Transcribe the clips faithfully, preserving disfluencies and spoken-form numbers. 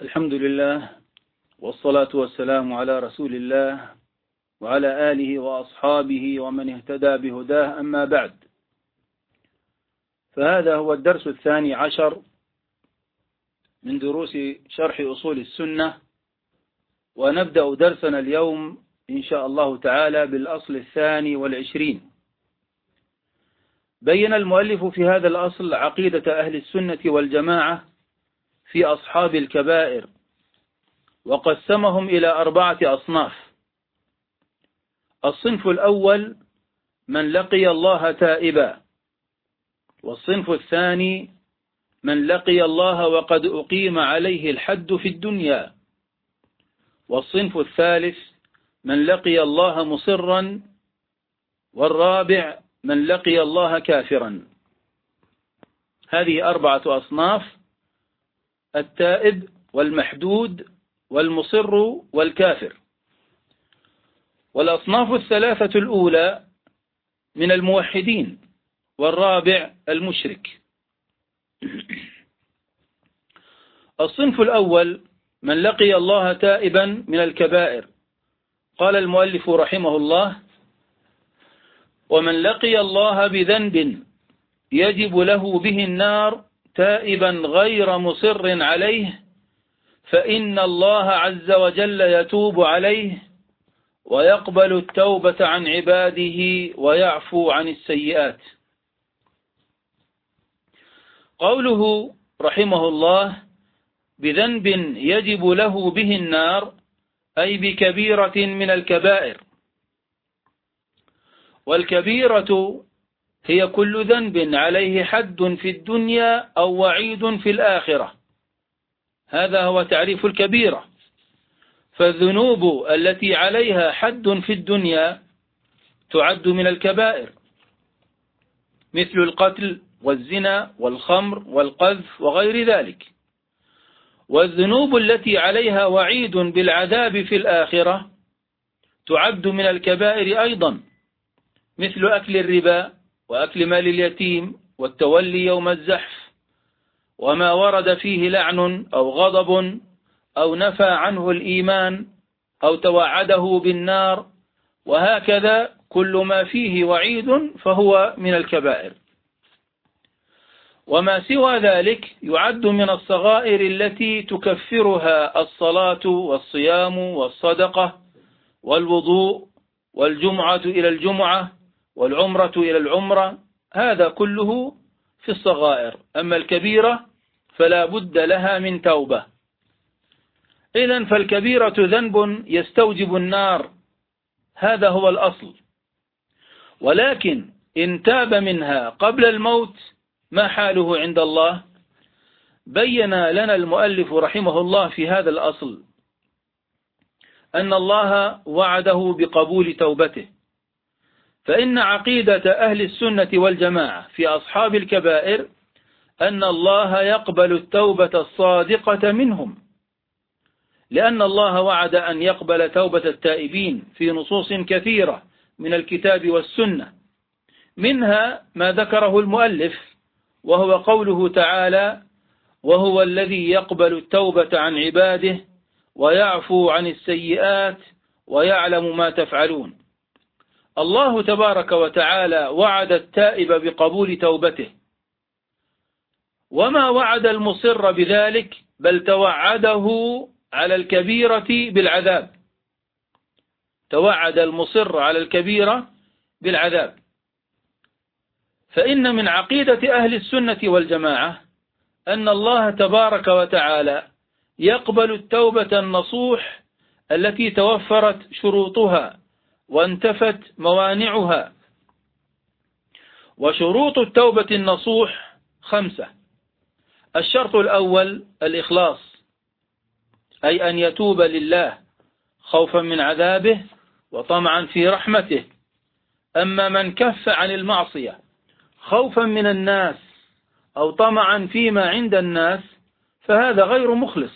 الحمد لله والصلاة والسلام على رسول الله وعلى آله وأصحابه ومن اهتدى بهداه، أما بعد، فهذا هو الدرس الثاني عشر من دروس شرح أصول السنة، ونبدأ درسنا اليوم إن شاء الله تعالى بالأصل الثاني والعشرين. بين المؤلف في هذا الأصل عقيدة أهل السنة والجماعة في أصحاب الكبائر، وقسمهم إلى أربعة أصناف. الصنف الأول من لقي الله تائبا، والصنف الثاني من لقي الله وقد أقيم عليه الحد في الدنيا، والصنف الثالث من لقي الله مصرا، والرابع من لقي الله كافرا. هذه أربعة أصناف: التائب والمحدود والمصر والكافر. والأصناف الثلاثة الأولى من الموحدين، والرابع المشرك. الصنف الأول من لقي الله تائبا من الكبائر. قال المؤلف رحمه الله: ومن لقي الله بذنب يجب له به النار تائبا غير مصر عليه، فإن الله عز وجل يتوب عليه ويقبل التوبة عن عباده ويعفو عن السيئات. قوله رحمه الله بذنب يجب له به النار، أي بكبيرة من الكبائر. والكبيرة هي كل ذنب عليه حد في الدنيا أو وعيد في الآخرة. هذا هو تعريف الكبيرة. فالذنوب التي عليها حد في الدنيا تعد من الكبائر، مثل القتل والزنا والخمر والقذف وغير ذلك. والذنوب التي عليها وعيد بالعذاب في الآخرة تعد من الكبائر أيضا، مثل أكل الربا وأكل مال اليتيم والتولي يوم الزحف، وما ورد فيه لعن أو غضب أو نفى عنه الإيمان أو توعده بالنار، وهكذا كل ما فيه وعيد فهو من الكبائر. وما سوى ذلك يعد من الصغائر التي تكفرها الصلاة والصيام والصدقة والوضوء والجمعة إلى الجمعة والعمرة إلى العمرة، هذا كله في الصغائر. أما الكبيرة فلا بد لها من توبة. إذن فالكبيرة ذنب يستوجب النار، هذا هو الأصل. ولكن إن تاب منها قبل الموت ما حاله عند الله؟ بين لنا المؤلف رحمه الله في هذا الأصل أن الله وعده بقبول توبته. فإن عقيدة أهل السنة والجماعة في أصحاب الكبائر أن الله يقبل التوبة الصادقة منهم، لأن الله وعد أن يقبل توبة التائبين في نصوص كثيرة من الكتاب والسنة، منها ما ذكره المؤلف، وهو قوله تعالى: وهو الذي يقبل التوبة عن عباده ويعفو عن السيئات ويعلم ما تفعلون. الله تبارك وتعالى وعد التائب بقبول توبته، وما وعد المصر بذلك، بل توعده على الكبيرة بالعذاب. توعد المصر على الكبيرة بالعذاب. فإن من عقيدة أهل السنة والجماعة أن الله تبارك وتعالى يقبل التوبة النصوح التي توفرت شروطها وانتفت موانعها. وشروط التوبة النصوح خمسة. الشرط الأول الإخلاص، أي أن يتوب لله خوفا من عذابه وطمعا في رحمته. أما من كف عن المعصية خوفا من الناس أو طمعا فيما عند الناس فهذا غير مخلص.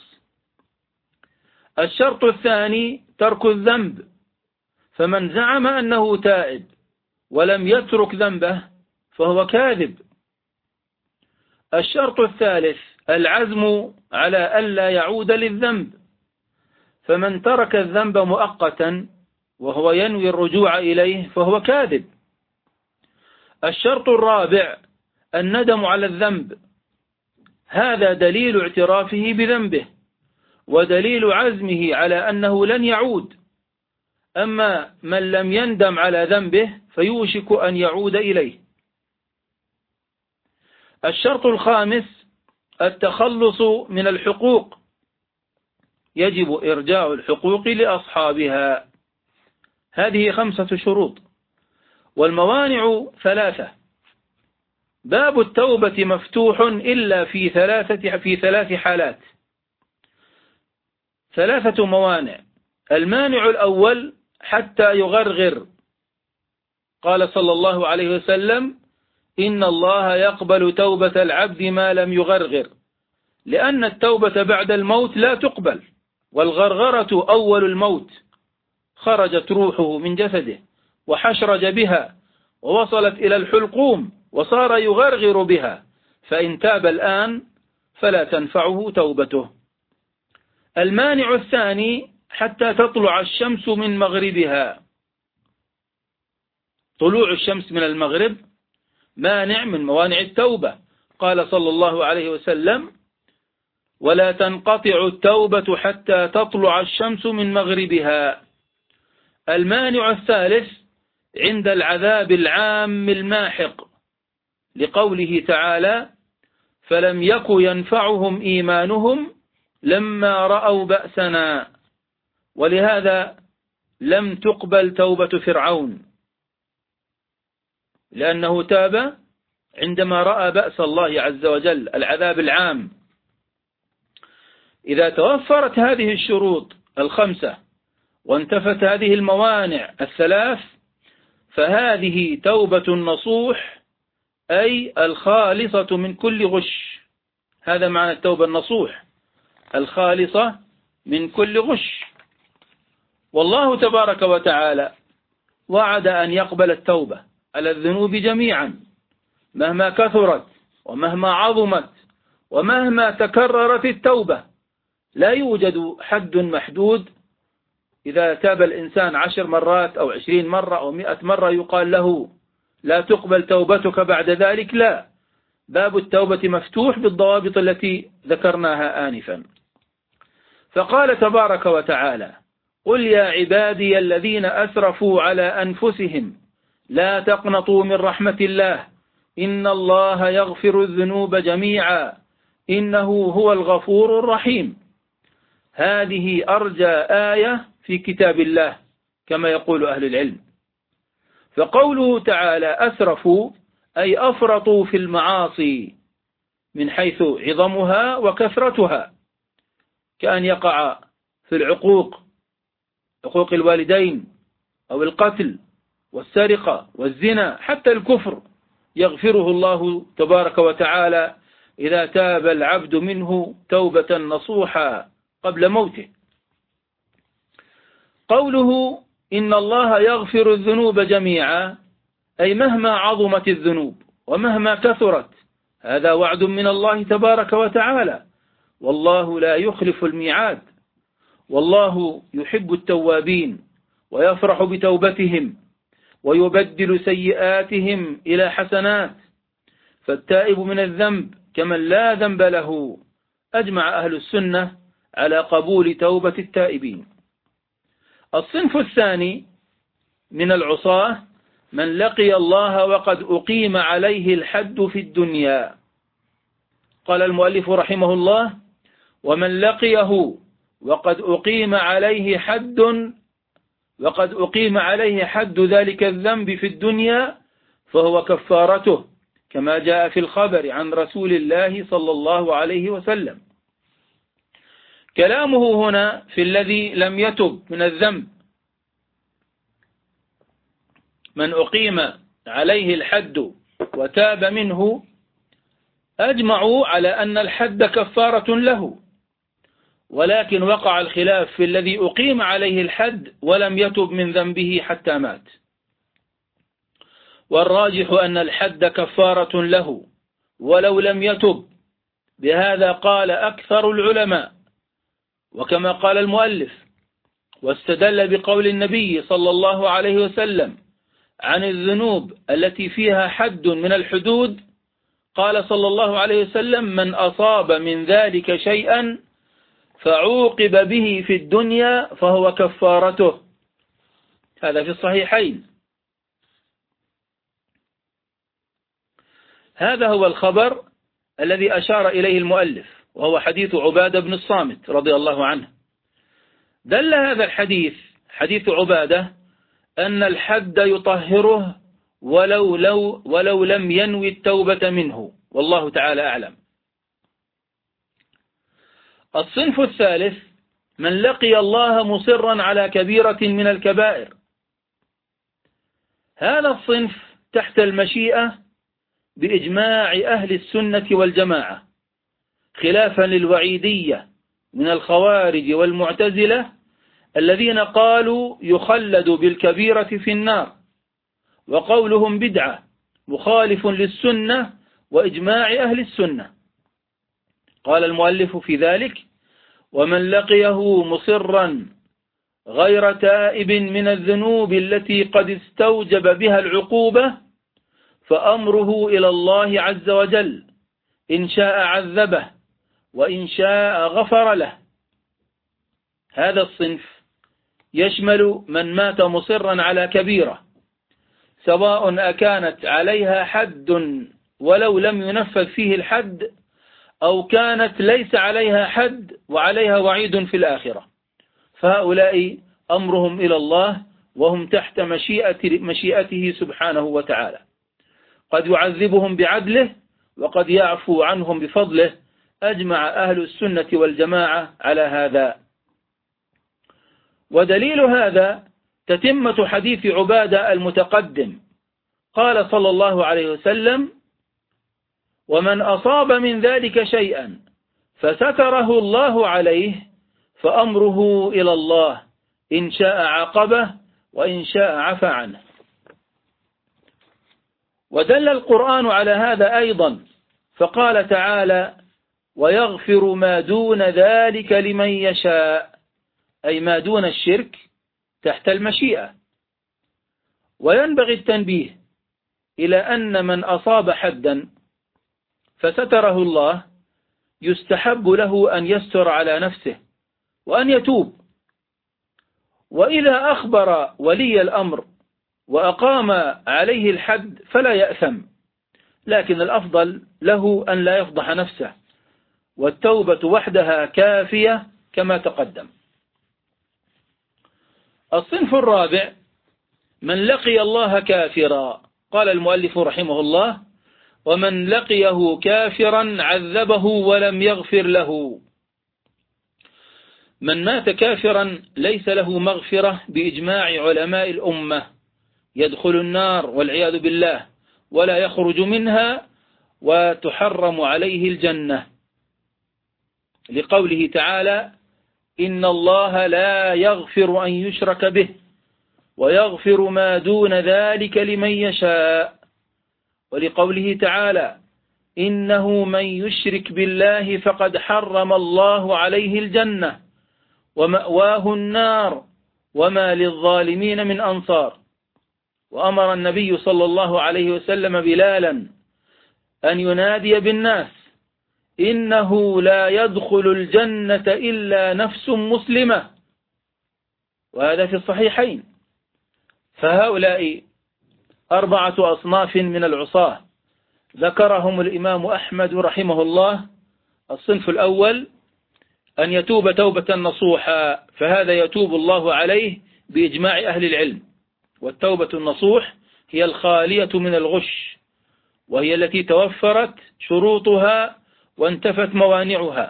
الشرط الثاني ترك الذنب، فمن زعم أنه تائب ولم يترك ذنبه فهو كاذب. الشرط الثالث العزم على ألا يعود للذنب، فمن ترك الذنب مؤقتا وهو ينوي الرجوع إليه فهو كاذب. الشرط الرابع الندم على الذنب، هذا دليل اعترافه بذنبه ودليل عزمه على أنه لن يعود. أما من لم يندم على ذنبه فيوشك أن يعود إليه. الشرط الخامس التخلص من الحقوق، يجب إرجاع الحقوق لأصحابها. هذه خمسة شروط. والموانع ثلاثة. باب التوبة مفتوح إلا في ثلاثة في ثلاث حالات. ثلاثة موانع. المانع الأول حتى يغرغر، قال صلى الله عليه وسلم: إن الله يقبل توبة العبد ما لم يغرغر، لأن التوبة بعد الموت لا تقبل، والغرغرة أول الموت، خرجت روحه من جسده وحشرج بها ووصلت إلى الحلقوم وصار يغرغر بها، فإن تاب الآن فلا تنفعه توبته. المانع الثاني حتى تطلع الشمس من مغربها. طلوع الشمس من المغرب مانع من موانع التوبة، قال صلى الله عليه وسلم: ولا تنقطع التوبة حتى تطلع الشمس من مغربها. المانع الثالث عند العذاب العام الماحق، لقوله تعالى: فلم يك ينفعهم إيمانهم لما رأوا بأسنا، ولهذا لم تقبل توبة فرعون، لأنه تاب عندما رأى بأس الله عز وجل، العذاب العام. إذا توفرت هذه الشروط الخمسة وانتفت هذه الموانع الثلاث فهذه توبة نصوح، أي الخالصة من كل غش. هذا معنى التوبة النصوح، الخالصة من كل غش. والله تبارك وتعالى وعد أن يقبل التوبة على الذنوب جميعا مهما كثرت ومهما عظمت ومهما تكررت التوبة. لا يوجد حد محدود، إذا تاب الإنسان عشر مرات أو عشرين مرة أو مئة مرة يقال له لا تقبل توبتك بعد ذلك. لا، باب التوبة مفتوح بالضوابط التي ذكرناها آنفا. فقال تبارك وتعالى: قل يا عبادي الذين أسرفوا على أنفسهم لا تقنطوا من رحمة الله إن الله يغفر الذنوب جميعا إنه هو الغفور الرحيم. هذه أرجى آية في كتاب الله كما يقول أهل العلم. فقوله تعالى أسرفوا أي أفرطوا في المعاصي من حيث عظمها وكثرتها، كأن يقع في العقوق، عقوق الوالدين أو القتل والسرقة والزنا، حتى الكفر يغفره الله تبارك وتعالى إذا تاب العبد منه توبة نصوحا قبل موته. قوله إن الله يغفر الذنوب جميعا أي مهما عظمت الذنوب ومهما كثرت، هذا وعد من الله تبارك وتعالى، والله لا يخلف الميعاد، والله يحب التوابين ويفرح بتوبتهم ويبدل سيئاتهم إلى حسنات. فالتائب من الذنب كمن لا ذنب له. أجمع أهل السنة على قبول توبة التائبين. الصنف الثاني من العصاة من لقي الله وقد أقيم عليه الحد في الدنيا. قال المؤلف رحمه الله: ومن لقيه وقد أقيم عليه حد وقد أقيم عليه حد ذلك الذنب في الدنيا فهو كفارته، كما جاء في الخبر عن رسول الله صلى الله عليه وسلم. كلامه هنا في الذي لم يتب من الذنب، من أقيم عليه الحد وتاب منه، أجمعوا على أن الحد كفارة له، ولكن وقع الخلاف في الذي أقيم عليه الحد ولم يتب من ذنبه حتى مات. والراجح أن الحد كفارة له، ولو لم يتب. بهذا قال أكثر العلماء، وكما قال المؤلف واستدل بقول النبي صلى الله عليه وسلم عن الذنوب التي فيها حد من الحدود، قال صلى الله عليه وسلم: من أصاب من ذلك شيئا فعوقب به في الدنيا فهو كفارته. هذا في الصحيحين. هذا هو الخبر الذي أشار إليه المؤلف، وهو حديث عبادة بن الصامت رضي الله عنه. دل هذا الحديث، حديث عبادة، أن الحد يطهره ولو, لو ولو لم ينوي التوبة منه، والله تعالى أعلم. الصنف الثالث: من لقي الله مصرا على كبيرة من الكبائر. هذا الصنف تحت المشيئة بإجماع أهل السنة والجماعة، خلافا للوعيدية من الخوارج والمعتزلة الذين قالوا يخلد بالكبيرة في النار، وقولهم بدعة مخالف للسنة وإجماع أهل السنة. قال المؤلف في ذلك: ومن لقيه مصرا غير تائب من الذنوب التي قد استوجب بها العقوبة فأمره إلى الله عز وجل، إن شاء عذبه وإن شاء غفر له. هذا الصنف يشمل من مات مصرا على كبيرة، سواء أكانت عليها حد ولو لم ينفذ فيه الحد، أو كانت ليس عليها حد وعليها وعيد في الآخرة، فهؤلاء أمرهم إلى الله وهم تحت مشيئة مشيئته سبحانه وتعالى. قد يعذبهم بعدله وقد يعفو عنهم بفضله. أجمع أهل السنة والجماعة على هذا. ودليل هذا تتمة حديث عبادة المتقدم. قال صلى الله عليه وسلم: ومن أصاب من ذلك شيئا فستره الله عليه فأمره إلى الله، إن شاء عاقبه وإن شاء عفى عنه. ودل القرآن على هذا أيضا، فقال تعالى: ويغفر ما دون ذلك لمن يشاء، أي ما دون الشرك تحت المشيئة. وينبغي التنبيه إلى أن من أصاب حدا فستره الله يستحب له أن يستر على نفسه وأن يتوب، وإذا أخبر ولي الأمر وأقام عليه الحد فلا يأثم، لكن الأفضل له أن لا يفضح نفسه، والتوبة وحدها كافية كما تقدم. الصنف الرابع: من لقي الله كافرا. قال المؤلف رحمه الله: ومن لقيه كافرا عذبه ولم يغفر له. من مات كافرا ليس له مغفرة بإجماع علماء الأمة، يدخل النار والعياذ بالله ولا يخرج منها، وتحرم عليه الجنة، لقوله تعالى: إن الله لا يغفر أن يشرك به ويغفر ما دون ذلك لمن يشاء، ولقوله تعالى: إنه من يشرك بالله فقد حرم الله عليه الجنة ومأواه النار وما للظالمين من أنصار. وأمر النبي صلى الله عليه وسلم بلالا أن ينادي بالناس: إنه لا يدخل الجنة إلا نفس مسلمة، وهذا في الصحيحين. فهؤلاء أربعة أصناف من العصاة ذكرهم الإمام أحمد رحمه الله. الصنف الأول: أن يتوب توبة نصوحا، فهذا يتوب الله عليه بإجماع أهل العلم. والتوبة النصوح هي الخالية من الغش، وهي التي توفرت شروطها وانتفت موانعها.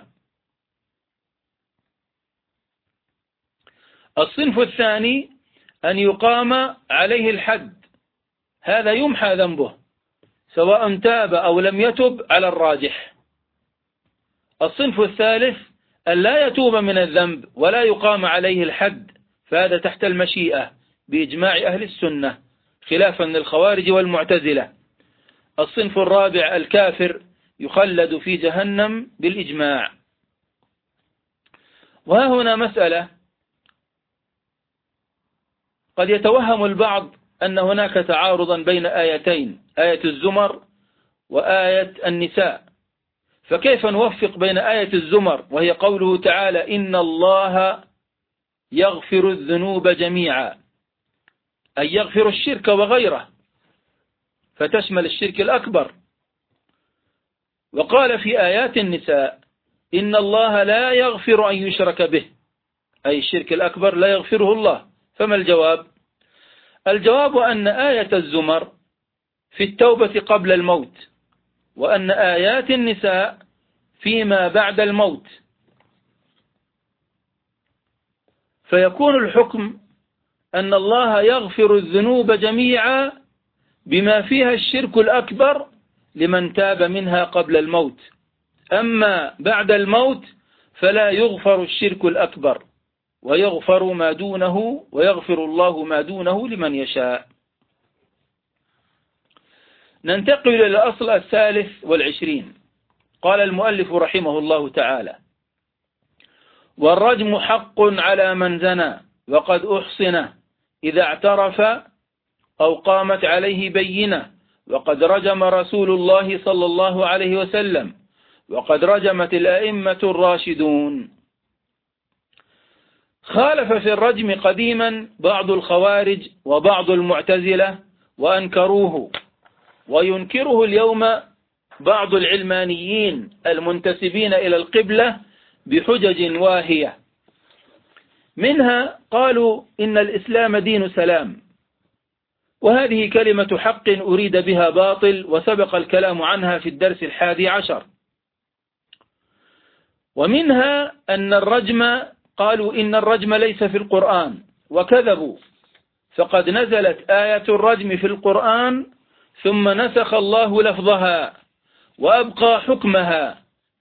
الصنف الثاني: أن يقام عليه الحد، هذا يمحى ذنبه سواء تاب أو لم يتب على الراجح. الصنف الثالث: أن لا يتوب من الذنب ولا يقام عليه الحد، فهذا تحت المشيئة بإجماع أهل السنة، خلافا للخوارج والمعتزلة. الصنف الرابع: الكافر يخلد في جهنم بالإجماع. وها هنا مسألة قد يتوهم البعض أن هناك تعارضا بين آيتين، آية الزمر وآية النساء، فكيف نوفق بين آية الزمر وهي قوله تعالى إن الله يغفر الذنوب جميعا، أي يغفر الشرك وغيره، فتشمل الشرك الأكبر، وقال في آيات النساء إن الله لا يغفر أن يشرك به، أي الشرك الأكبر لا يغفره الله. فما الجواب؟ الجواب أن آية الزمر في التوبة قبل الموت، وأن آيات النساء فيما بعد الموت، فيكون الحكم أن الله يغفر الذنوب جميعا بما فيها الشرك الأكبر لمن تاب منها قبل الموت، أما بعد الموت فلا يغفر الشرك الأكبر، ويغفر ما دونه، ويغفر الله ما دونه لمن يشاء. ننتقل إلى الأصل الثالث والعشرين. قال المؤلف رحمه الله تعالى: والرجم حق على من زنى وقد أحصن إذا اعترف أو قامت عليه بينة، وقد رجم رسول الله صلى الله عليه وسلم، وقد رجمت الأئمة الراشدون. خالف في الرجم قديما بعض الخوارج وبعض المعتزلة وأنكروه، وينكره اليوم بعض العلمانيين المنتسبين إلى القبلة بحجج واهية. منها قالوا إن الإسلام دين سلام، وهذه كلمة حق أريد بها باطل، وسبق الكلام عنها في الدرس الحادي عشر. ومنها أن الرجم، قالوا إن الرجم ليس في القرآن، وكذبوا، فقد نزلت آية الرجم في القرآن ثم نسخ الله لفظها وأبقى حكمها،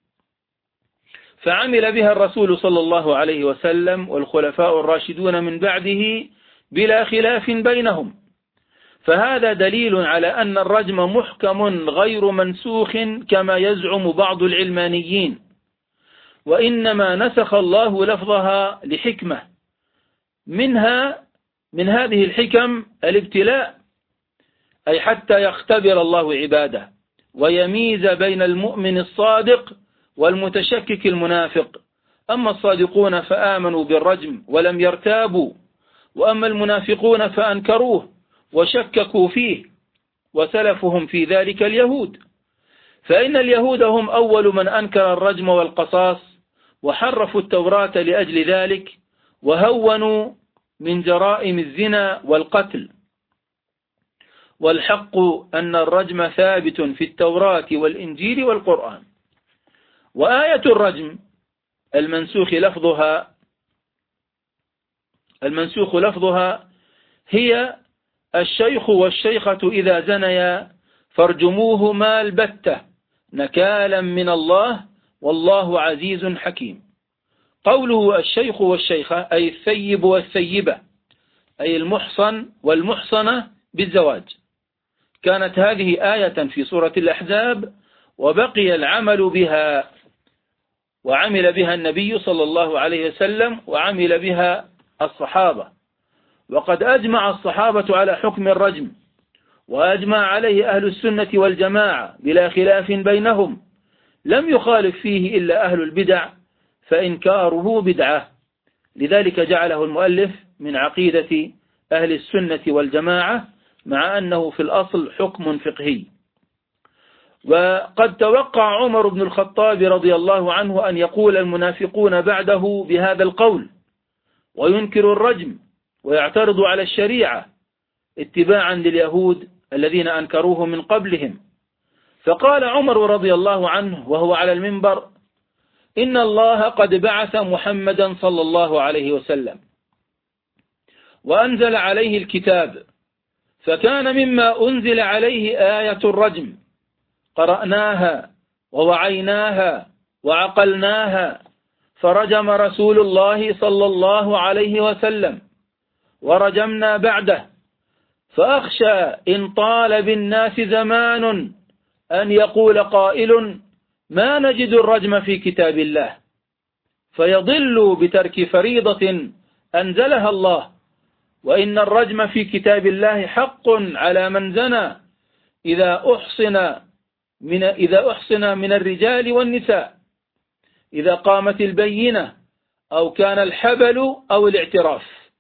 فعمل بها الرسول صلى الله عليه وسلم والخلفاء الراشدون من بعده بلا خلاف بينهم. فهذا دليل على أن الرجم محكم غير منسوخ كما يزعم بعض العلمانيين، وإنما نسخ الله لفظها لحكمة، منها من هذه الحكم الابتلاء، أي حتى يختبر الله عباده ويميز بين المؤمن الصادق والمتشكك المنافق. أما الصادقون فآمنوا بالرجم ولم يرتابوا، وأما المنافقون فأنكروه وشككوا فيه، وسلفهم في ذلك اليهود، فإن اليهود هم أول من أنكر الرجم والقصاص، وحرفوا التوراة لأجل ذلك، وهونوا من جرائم الزنا والقتل. والحق أن الرجم ثابت في التوراة والإنجيل والقرآن. وآية الرجم المنسوخ لفظها المنسوخ لفظها هي الشيخ والشيخة إذا زنيا فارجموهما البتة نكالا من الله والله عزيز حكيم. قوله الشيخ والشيخة أي الثيب والثيبة، أي المحصن والمحصنة بالزواج. كانت هذه آية في سورة الأحزاب، وبقي العمل بها، وعمل بها النبي صلى الله عليه وسلم، وعمل بها الصحابة. وقد أجمع الصحابة على حكم الرجم، وأجمع عليه أهل السنة والجماعة بلا خلاف بينهم، لم يخالف فيه إلا أهل البدع، فإنكاره بدعة. لذلك جعله المؤلف من عقيدة أهل السنة والجماعة، مع أنه في الأصل حكم فقهي. وقد توقع عمر بن الخطاب رضي الله عنه أن يقول المنافقون بعده بهذا القول، وينكر الرجم ويعترض على الشريعة اتباعا لليهود الذين أنكروه من قبلهم. فقال عمر رضي الله عنه وهو على المنبر: إن الله قد بعث محمدا صلى الله عليه وسلم وأنزل عليه الكتاب، فكان مما أنزل عليه آية الرجم، قرأناها ووعيناها وعقلناها، فرجم رسول الله صلى الله عليه وسلم ورجمنا بعده، فأخشى إن طال بالناس زمان أن يقول قائل ما نجد الرجم في كتاب الله، فيضل بترك فريضة أنزلها الله. وإن الرجم في كتاب الله حق على من زنى إذا أحصن من إذا أحصن من الرجال والنساء، إذا قامت البينة أو كان الحبل أو الاعتراف.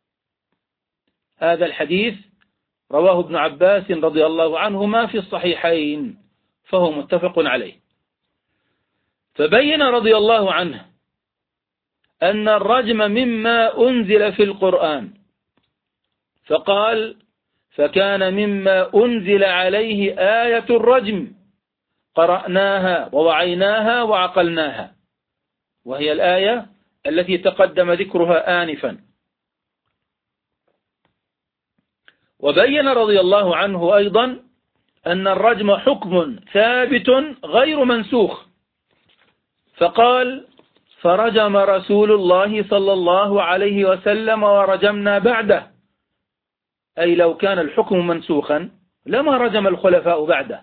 هذا الحديث رواه ابن عباس رضي الله عنهما في الصحيحين، فهو متفق عليه. فبين رضي الله عنه أن الرجم مما أنزل في القرآن، فقال: فكان مما أنزل عليه آية الرجم قرأناها ووعيناها وعقلناها، وهي الآية التي تقدم ذكرها آنفا. وبين رضي الله عنه أيضا أن الرجم حكم ثابت غير منسوخ، فقال: فرجم رسول الله صلى الله عليه وسلم ورجمنا بعده، أي لو كان الحكم منسوخا لما رجم الخلفاء بعده.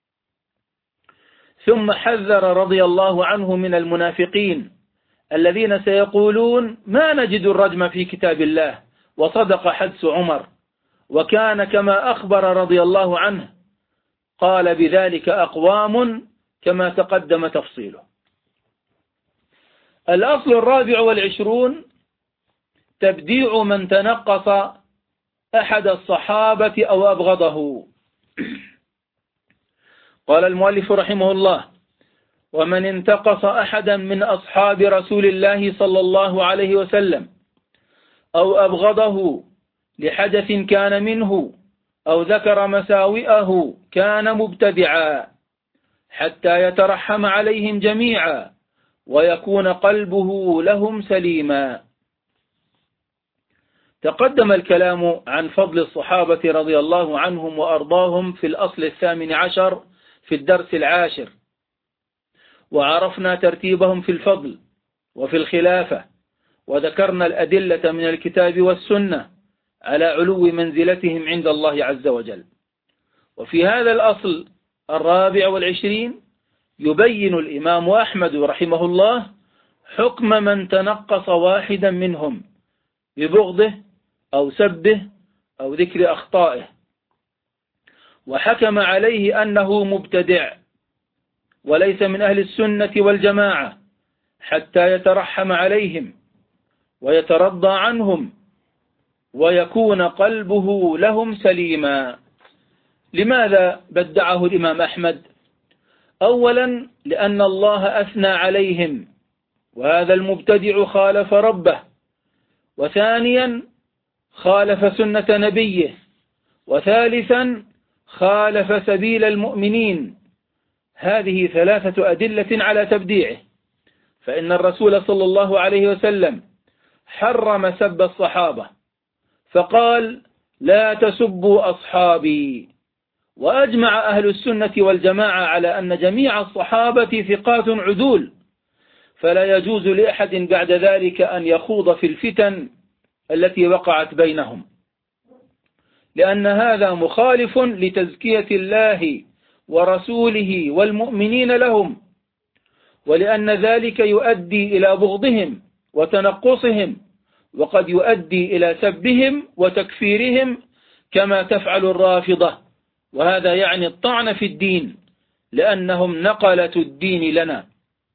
ثم حذر رضي الله عنه من المنافقين الذين سيقولون: ما نجد الرجم في كتاب الله، وصدق حدس عمر، وكان كما أخبر رضي الله عنه. قال بذلك أقوام كما تقدم تفصيله. الأصل الرابع والعشرون: تبديع من تنقص أحد الصحابة أو أبغضه. قال المؤلف رحمه الله: ومن انتقص أحدا من أصحاب رسول الله صلى الله عليه وسلم أو أبغضه لحدث كان منه أو ذكر مساوئه كان مبتدعا حتى يترحم عليهم جميعا ويكون قلبه لهم سليما. تقدم الكلام عن فضل الصحابة رضي الله عنهم وأرضاهم في الأصل الثامن عشر في الدرس العاشر، وعرفنا ترتيبهم في الفضل وفي الخلافة، وذكرنا الأدلة من الكتاب والسنة على علو منزلتهم عند الله عز وجل. وفي هذا الأصل الرابع والعشرين يبين الإمام أحمد رحمه الله حكم من تنقص واحدا منهم ببغضه أو سبه أو ذكر أخطائه، وحكم عليه أنه مبتدع وليس من أهل السنة والجماعة حتى يترحم عليهم ويترضى عنهم ويكون قلبه لهم سليما. لماذا بدعه الإمام أحمد؟ أولا لأن الله أثنى عليهم وهذا المبتدع خالف ربه، وثانيا خالف سنة نبيه، وثالثا خالف سبيل المؤمنين. هذه ثلاثة أدلة على تبديعه، فإن الرسول صلى الله عليه وسلم حرم سب الصحابة فقال: لا تسبوا أصحابي. وأجمع أهل السنة والجماعة على أن جميع الصحابة ثقات عدول، فلا يجوز لأحد بعد ذلك أن يخوض في الفتن التي وقعت بينهم، لأن هذا مخالف لتزكية الله ورسوله والمؤمنين لهم، ولأن ذلك يؤدي إلى بغضهم وتنقصهم، وقد يؤدي إلى سبهم وتكفيرهم كما تفعل الرافضة، وهذا يعني الطعن في الدين لأنهم نقلة الدين لنا.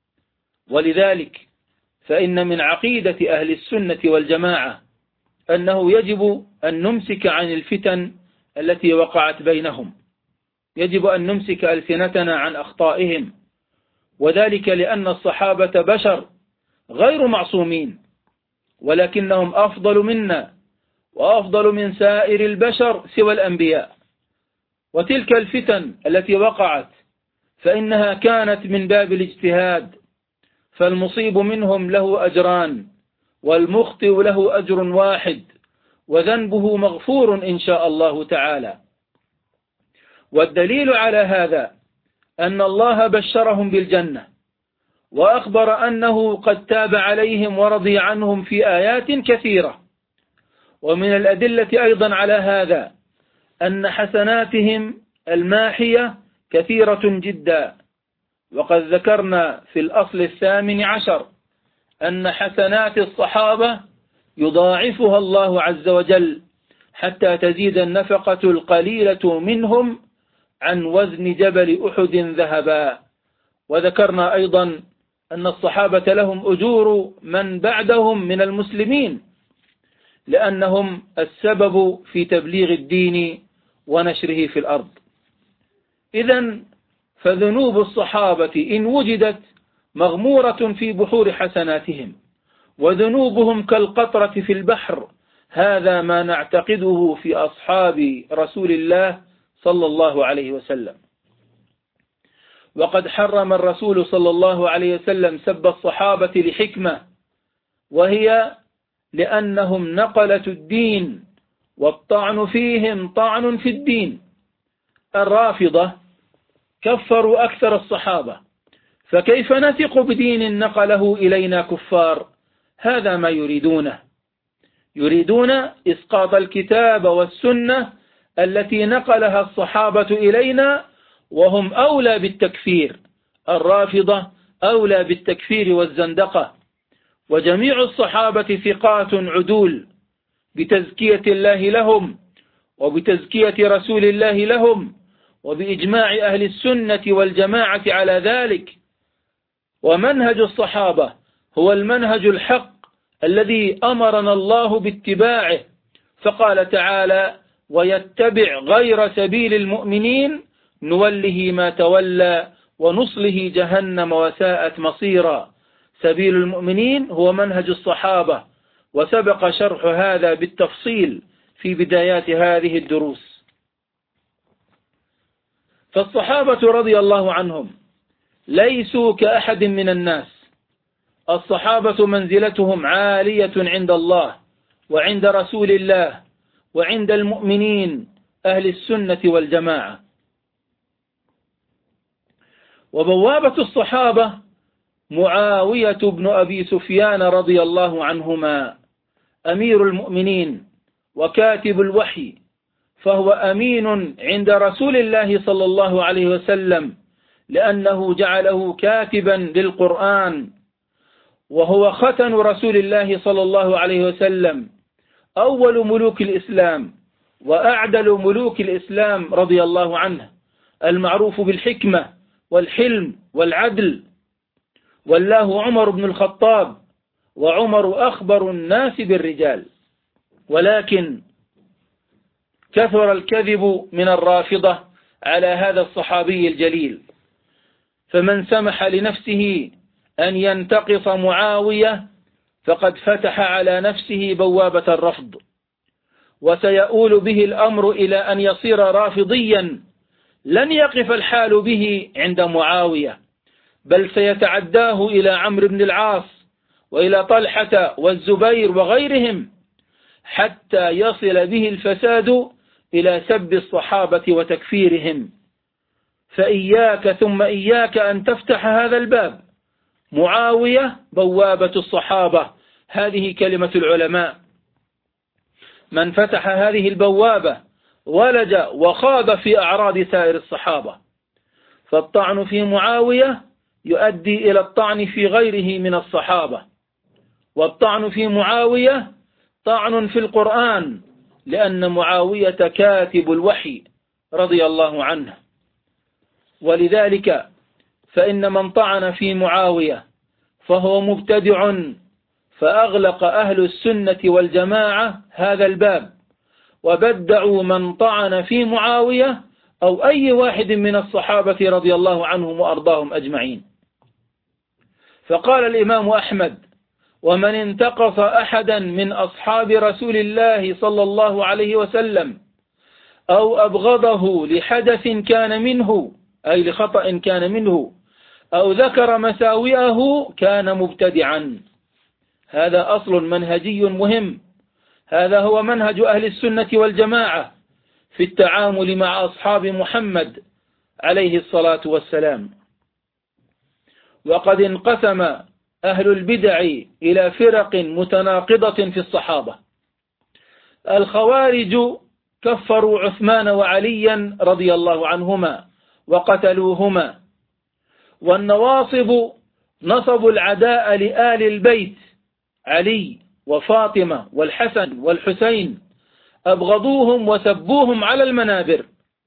ولذلك فإن من عقيدة أهل السنة والجماعة أنه يجب أن نمسك عن الفتن التي وقعت بينهم، يجب أن نمسك ألسنتنا عن أخطائهم، وذلك لأن الصحابة بشر غير معصومين، ولكنهم أفضل منا وأفضل من سائر البشر سوى الأنبياء. وتلك الفتن التي وقعت فإنها كانت من باب الاجتهاد، فالمصيب منهم له أجران والمخطئ له أجر واحد وذنبه مغفور إن شاء الله تعالى. والدليل على هذا أن الله بشرهم بالجنة وأخبر أنه قد تاب عليهم ورضي عنهم في آيات كثيرة. ومن الأدلة أيضا على هذا أن حسناتهم الماحية كثيرة جدا، وقد ذكرنا في الأصل الثامن عشر أن حسنات الصحابة يضاعفها الله عز وجل حتى تزيد النفقة القليلة منهم عن وزن جبل أحد ذهبا. وذكرنا أيضا أن الصحابة لهم أجور من بعدهم من المسلمين، لأنهم السبب في تبليغ الدين ونشره في الأرض. إذن فذنوب الصحابة إن وجدت مغمورة في بحور حسناتهم، وذنوبهم كالقطرة في البحر، هذا ما نعتقده في أصحاب رسول الله صلى الله عليه وسلم. وقد حرم الرسول صلى الله عليه وسلم سب الصحابة لحكمة، وهي لأنهم نقلة الدين، والطعن فيهم طعن في الدين. الرافضة كفروا أكثر الصحابة، فكيف نثق بدين نقله إلينا كفار؟ هذا ما يريدونه، يريدون إسقاط الكتاب والسنة التي نقلها الصحابة إلينا، وهم أولى بالتكفير. الرافضة أولى بالتكفير والزندقة، وجميع الصحابة ثقات عدول بتزكية الله لهم وبتزكية رسول الله لهم وبإجماع أهل السنة والجماعة على ذلك. ومنهج الصحابة هو المنهج الحق الذي أمرنا الله باتباعه، فقال تعالى: ويتبع غير سبيل المؤمنين نوله ما تولى ونصله جهنم وساءت مصيرا. سبيل المؤمنين هو منهج الصحابة، وسبق شرح هذا بالتفصيل في بدايات هذه الدروس. فالصحابة رضي الله عنهم ليسوا كأحد من الناس. الصحابة منزلتهم عالية عند الله وعند رسول الله وعند المؤمنين أهل السنة والجماعة. وبوابة الصحابة معاوية بن أبي سفيان رضي الله عنهما، أمير المؤمنين وكاتب الوحي، فهو أمين عند رسول الله صلى الله عليه وسلم، لأنه جعله كاتبا للقرآن، وهو ختن رسول الله صلى الله عليه وسلم، أول ملوك الإسلام وأعدل ملوك الإسلام رضي الله عنه، المعروف بالحكمة والحلم والعدل. والله عمر بن الخطاب، وعمر أخبر الناس بالرجال، ولكن كثر الكذب من الرافضة على هذا الصحابي الجليل، فمن سمح لنفسه أن ينتقص معاوية فقد فتح على نفسه بوابة الرفض، وسيؤول به الأمر إلى أن يصير رافضيا. لن يقف الحال به عند معاوية، بل سيتعداه إلى عمرو بن العاص وإلى طلحة والزبير وغيرهم، حتى يصل به الفساد إلى سب الصحابة وتكفيرهم. فإياك ثم إياك أن تفتح هذا الباب. معاوية بوابة الصحابة، هذه كلمة العلماء. من فتح هذه البوابة ولج وخاض في أعراض سائر الصحابة. فالطعن في معاوية يؤدي إلى الطعن في غيره من الصحابة، والطعن في معاوية طعن في القرآن، لأن معاوية كاتب الوحي رضي الله عنه. ولذلك فإن من طعن في معاوية فهو مبتدع، فأغلق أهل السنة والجماعة هذا الباب، وبدعوا من طعن في معاوية أو أي واحد من الصحابة رضي الله عنهم وأرضاهم أجمعين. فقال الإمام أحمد: ومن انتقص أحدا من أصحاب رسول الله صلى الله عليه وسلم أو أبغضه لحدث كان منه، أي لخطأ كان منه، أو ذكر مساوئه، كان مبتدعا. هذا أصل منهجي مهم، هذا هو منهج أهل السنة والجماعة في التعامل مع أصحاب محمد عليه الصلاة والسلام. وقد انقسم أهل البدع إلى فرق متناقضة في الصحابة. الخوارج كفروا عثمان وعليا رضي الله عنهما وقتلوهما، والنواصب نصبوا العداء لآل البيت علي وفاطمة والحسن والحسين، أبغضوهم وسبوهم على المنابر.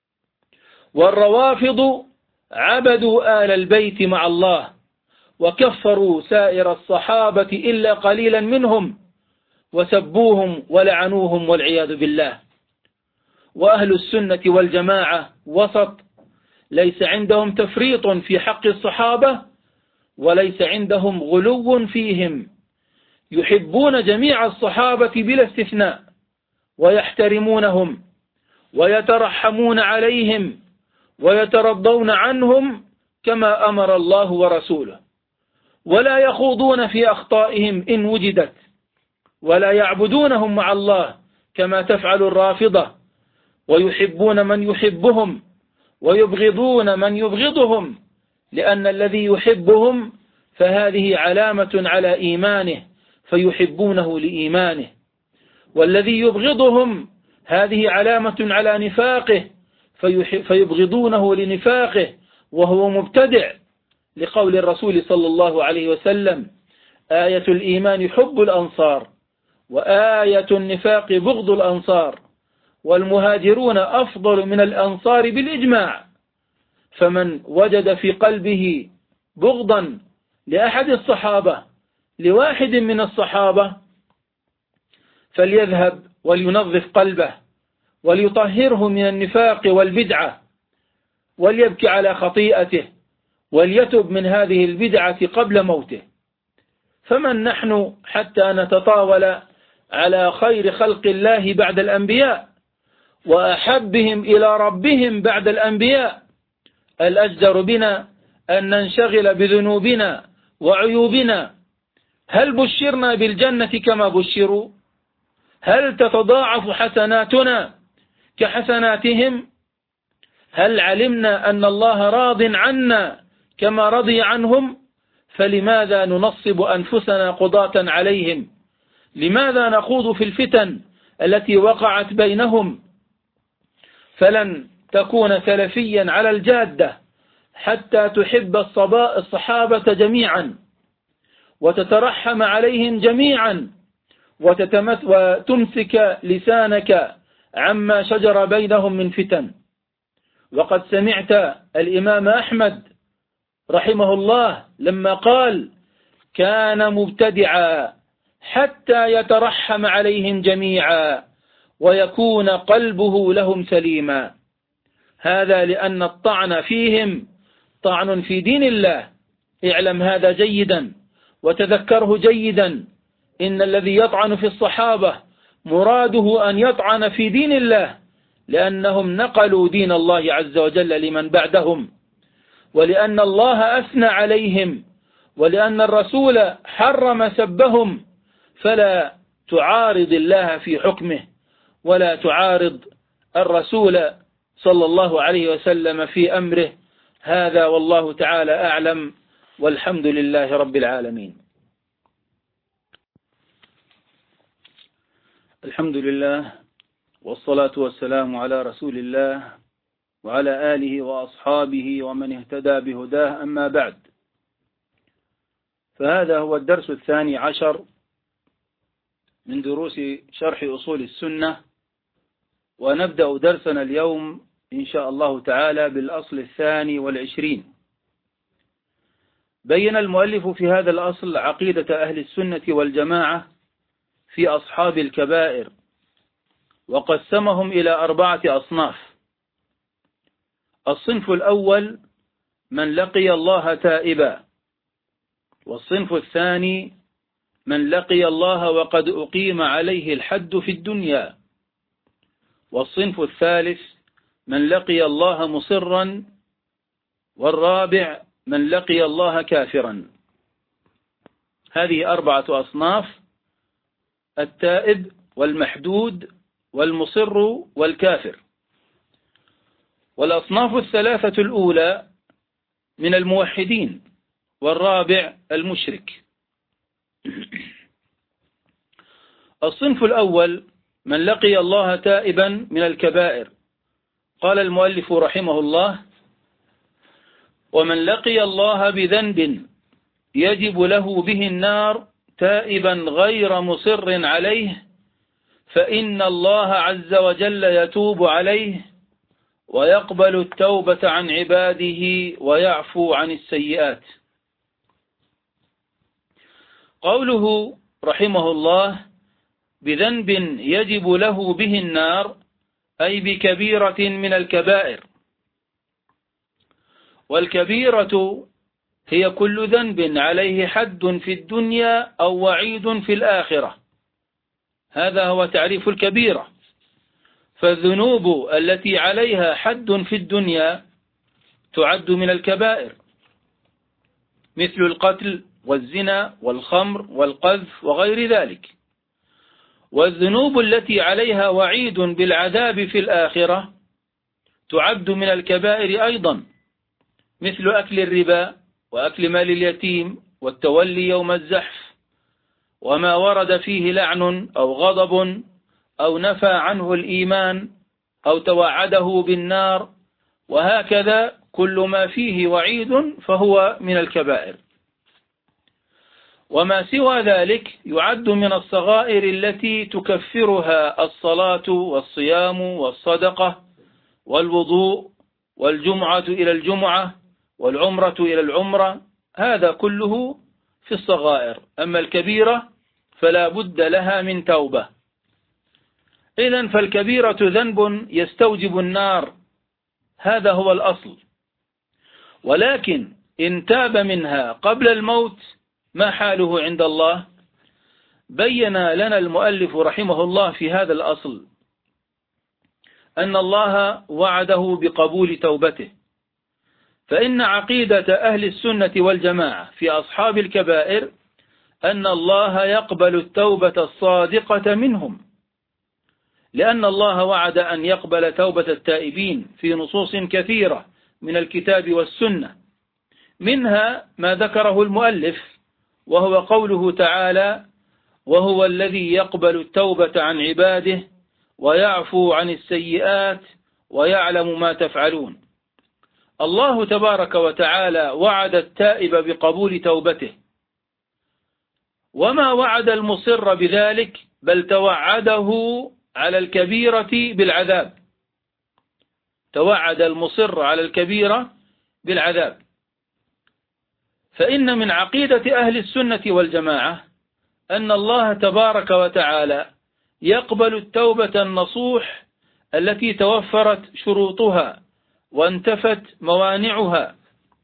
والروافض عبدوا آل البيت مع الله وكفروا سائر الصحابة إلا قليلا منهم، وسبوهم ولعنوهم والعياذ بالله. وأهل السنة والجماعة وسط، ليس عندهم تفريط في حق الصحابة وليس عندهم غلو فيهم، يحبون جميع الصحابة بلا استثناء، ويحترمونهم ويترحمون عليهم ويترضون عنهم كما أمر الله ورسوله، ولا يخوضون في أخطائهم إن وجدت، ولا يعبدونهم مع الله كما تفعل الرافضة، ويحبون من يحبهم ويبغضون من يبغضهم، لأن الذي يحبهم فهذه علامة على إيمانه فيحبونه لإيمانه، والذي يبغضهم هذه علامة على نفاقه فيبغضونه لنفاقه وهو مبتدع، لقول الرسول صلى الله عليه وسلم: آية الإيمان حب الأنصار، وآية النفاق بغض الأنصار، والمهاجرون أفضل من الأنصار بالإجماع. فمن وجد في قلبه بغضا لأحد الصحابة لواحد من الصحابة فليذهب ولينظف قلبه وليطهره من النفاق والبدعة، وليبكي على خطيئته وليتب من هذه البدعة قبل موته. فمن نحن حتى نتطاول على خير خلق الله بعد الأنبياء وأحبهم إلى ربهم بعد الأنبياء؟ الأجدر بنا أن ننشغل بذنوبنا وعيوبنا. هل بشرنا بالجنة كما بشروا؟ هل تتضاعف حسناتنا كحسناتهم؟ هل علمنا أن الله راض عنا كما رضي عنهم؟ فلماذا ننصب أنفسنا قضاة عليهم؟ لماذا نخوض في الفتن التي وقعت بينهم؟ فلن تكون سلفيا على الجادة حتى تحب الصحابة جميعا وتترحم عليهم جميعا وتمسك لسانك عما شجر بينهم من فتن. وقد سمعت الإمام أحمد رحمه الله لما قال: كان مبتدعا حتى يترحم عليهم جميعا ويكون قلبه لهم سليما. هذا لأن الطعن فيهم طعن في دين الله. اعلم هذا جيدا وتذكره جيدا، إن الذي يطعن في الصحابة مراده أن يطعن في دين الله، لأنهم نقلوا دين الله عز وجل لمن بعدهم، ولأن الله أثنى عليهم، ولأن الرسول حرم سبهم. فلا تعارض الله في حكمه ولا تعارض الرسول صلى الله عليه وسلم في أمره. هذا والله تعالى أعلم، والحمد لله رب العالمين. الحمد لله والصلاة والسلام على رسول الله وعلى آله وأصحابه ومن اهتدى بهداه، أما بعد، فهذا هو الدرس الثاني عشر من دروس شرح أصول السنة، ونبدأ درسنا اليوم إن شاء الله تعالى بالأصل الثاني والعشرين. بين المؤلف في هذا الأصل عقيدة أهل السنة والجماعة في أصحاب الكبائر، وقسمهم إلى أربعة أصناف. الصنف الأول من لقي الله تائبا، والصنف الثاني من لقي الله وقد أقيم عليه الحد في الدنيا، والصنف الثالث من لقي الله مصرا، والرابع من لقي الله كافرا. هذه أربعة أصناف: التائب والمحدود والمصر والكافر. والأصناف الثلاثة الأولى من الموحدين، والرابع المشرك. الصنف الأول من لقي الله تائبا من الكبائر. قال المؤلف رحمه الله: ومن لقي الله بذنب يجب له به النار تائبا غير مصر عليه فإن الله عز وجل يتوب عليه ويقبل التوبة عن عباده ويعفو عن السيئات. قوله رحمه الله بذنب يجب له به النار أي بكبيرة من الكبائر، والكبيرة هي كل ذنب عليه حد في الدنيا أو وعيد في الآخرة، هذا هو تعريف الكبيرة. فالذنوب التي عليها حد في الدنيا تعد من الكبائر، مثل القتل والزنا والخمر والقذف وغير ذلك. والذنوب التي عليها وعيد بالعذاب في الآخرة تعد من الكبائر أيضا، مثل أكل الربا وأكل مال اليتيم والتولي يوم الزحف، وما ورد فيه لعن أو غضب أو نفى عنه الإيمان أو توعده بالنار، وهكذا كل ما فيه وعيد فهو من الكبائر. وما سوى ذلك يعد من الصغائر التي تكفرها الصلاة والصيام والصدقة والوضوء والجمعة إلى الجمعة والعمرة إلى العمرة، هذا كله في الصغائر. أما الكبيرة فلا بد لها من توبة. إذن فالكبيرة ذنب يستوجب النار، هذا هو الأصل. ولكن إن تاب منها قبل الموت ما حاله عند الله؟ بين لنا المؤلف رحمه الله في هذا الأصل أن الله وعده بقبول توبته، فإن عقيدة أهل السنة والجماعة في أصحاب الكبائر أن الله يقبل التوبة الصادقة منهم، لأن الله وعد أن يقبل توبة التائبين في نصوص كثيرة من الكتاب والسنة، منها ما ذكره المؤلف وهو قوله تعالى: وهو الذي يقبل التوبة عن عباده ويعفو عن السيئات ويعلم ما تفعلون. الله تبارك وتعالى وعد التائب بقبول توبته، وما وعد المصر بذلك بل توعده على الكبيرة بالعذاب، توعد المصر على الكبيرة بالعذاب. فإن من عقيدة أهل السنة والجماعة أن الله تبارك وتعالى يقبل التوبة النصوح التي توفرت شروطها وانتفت موانعها.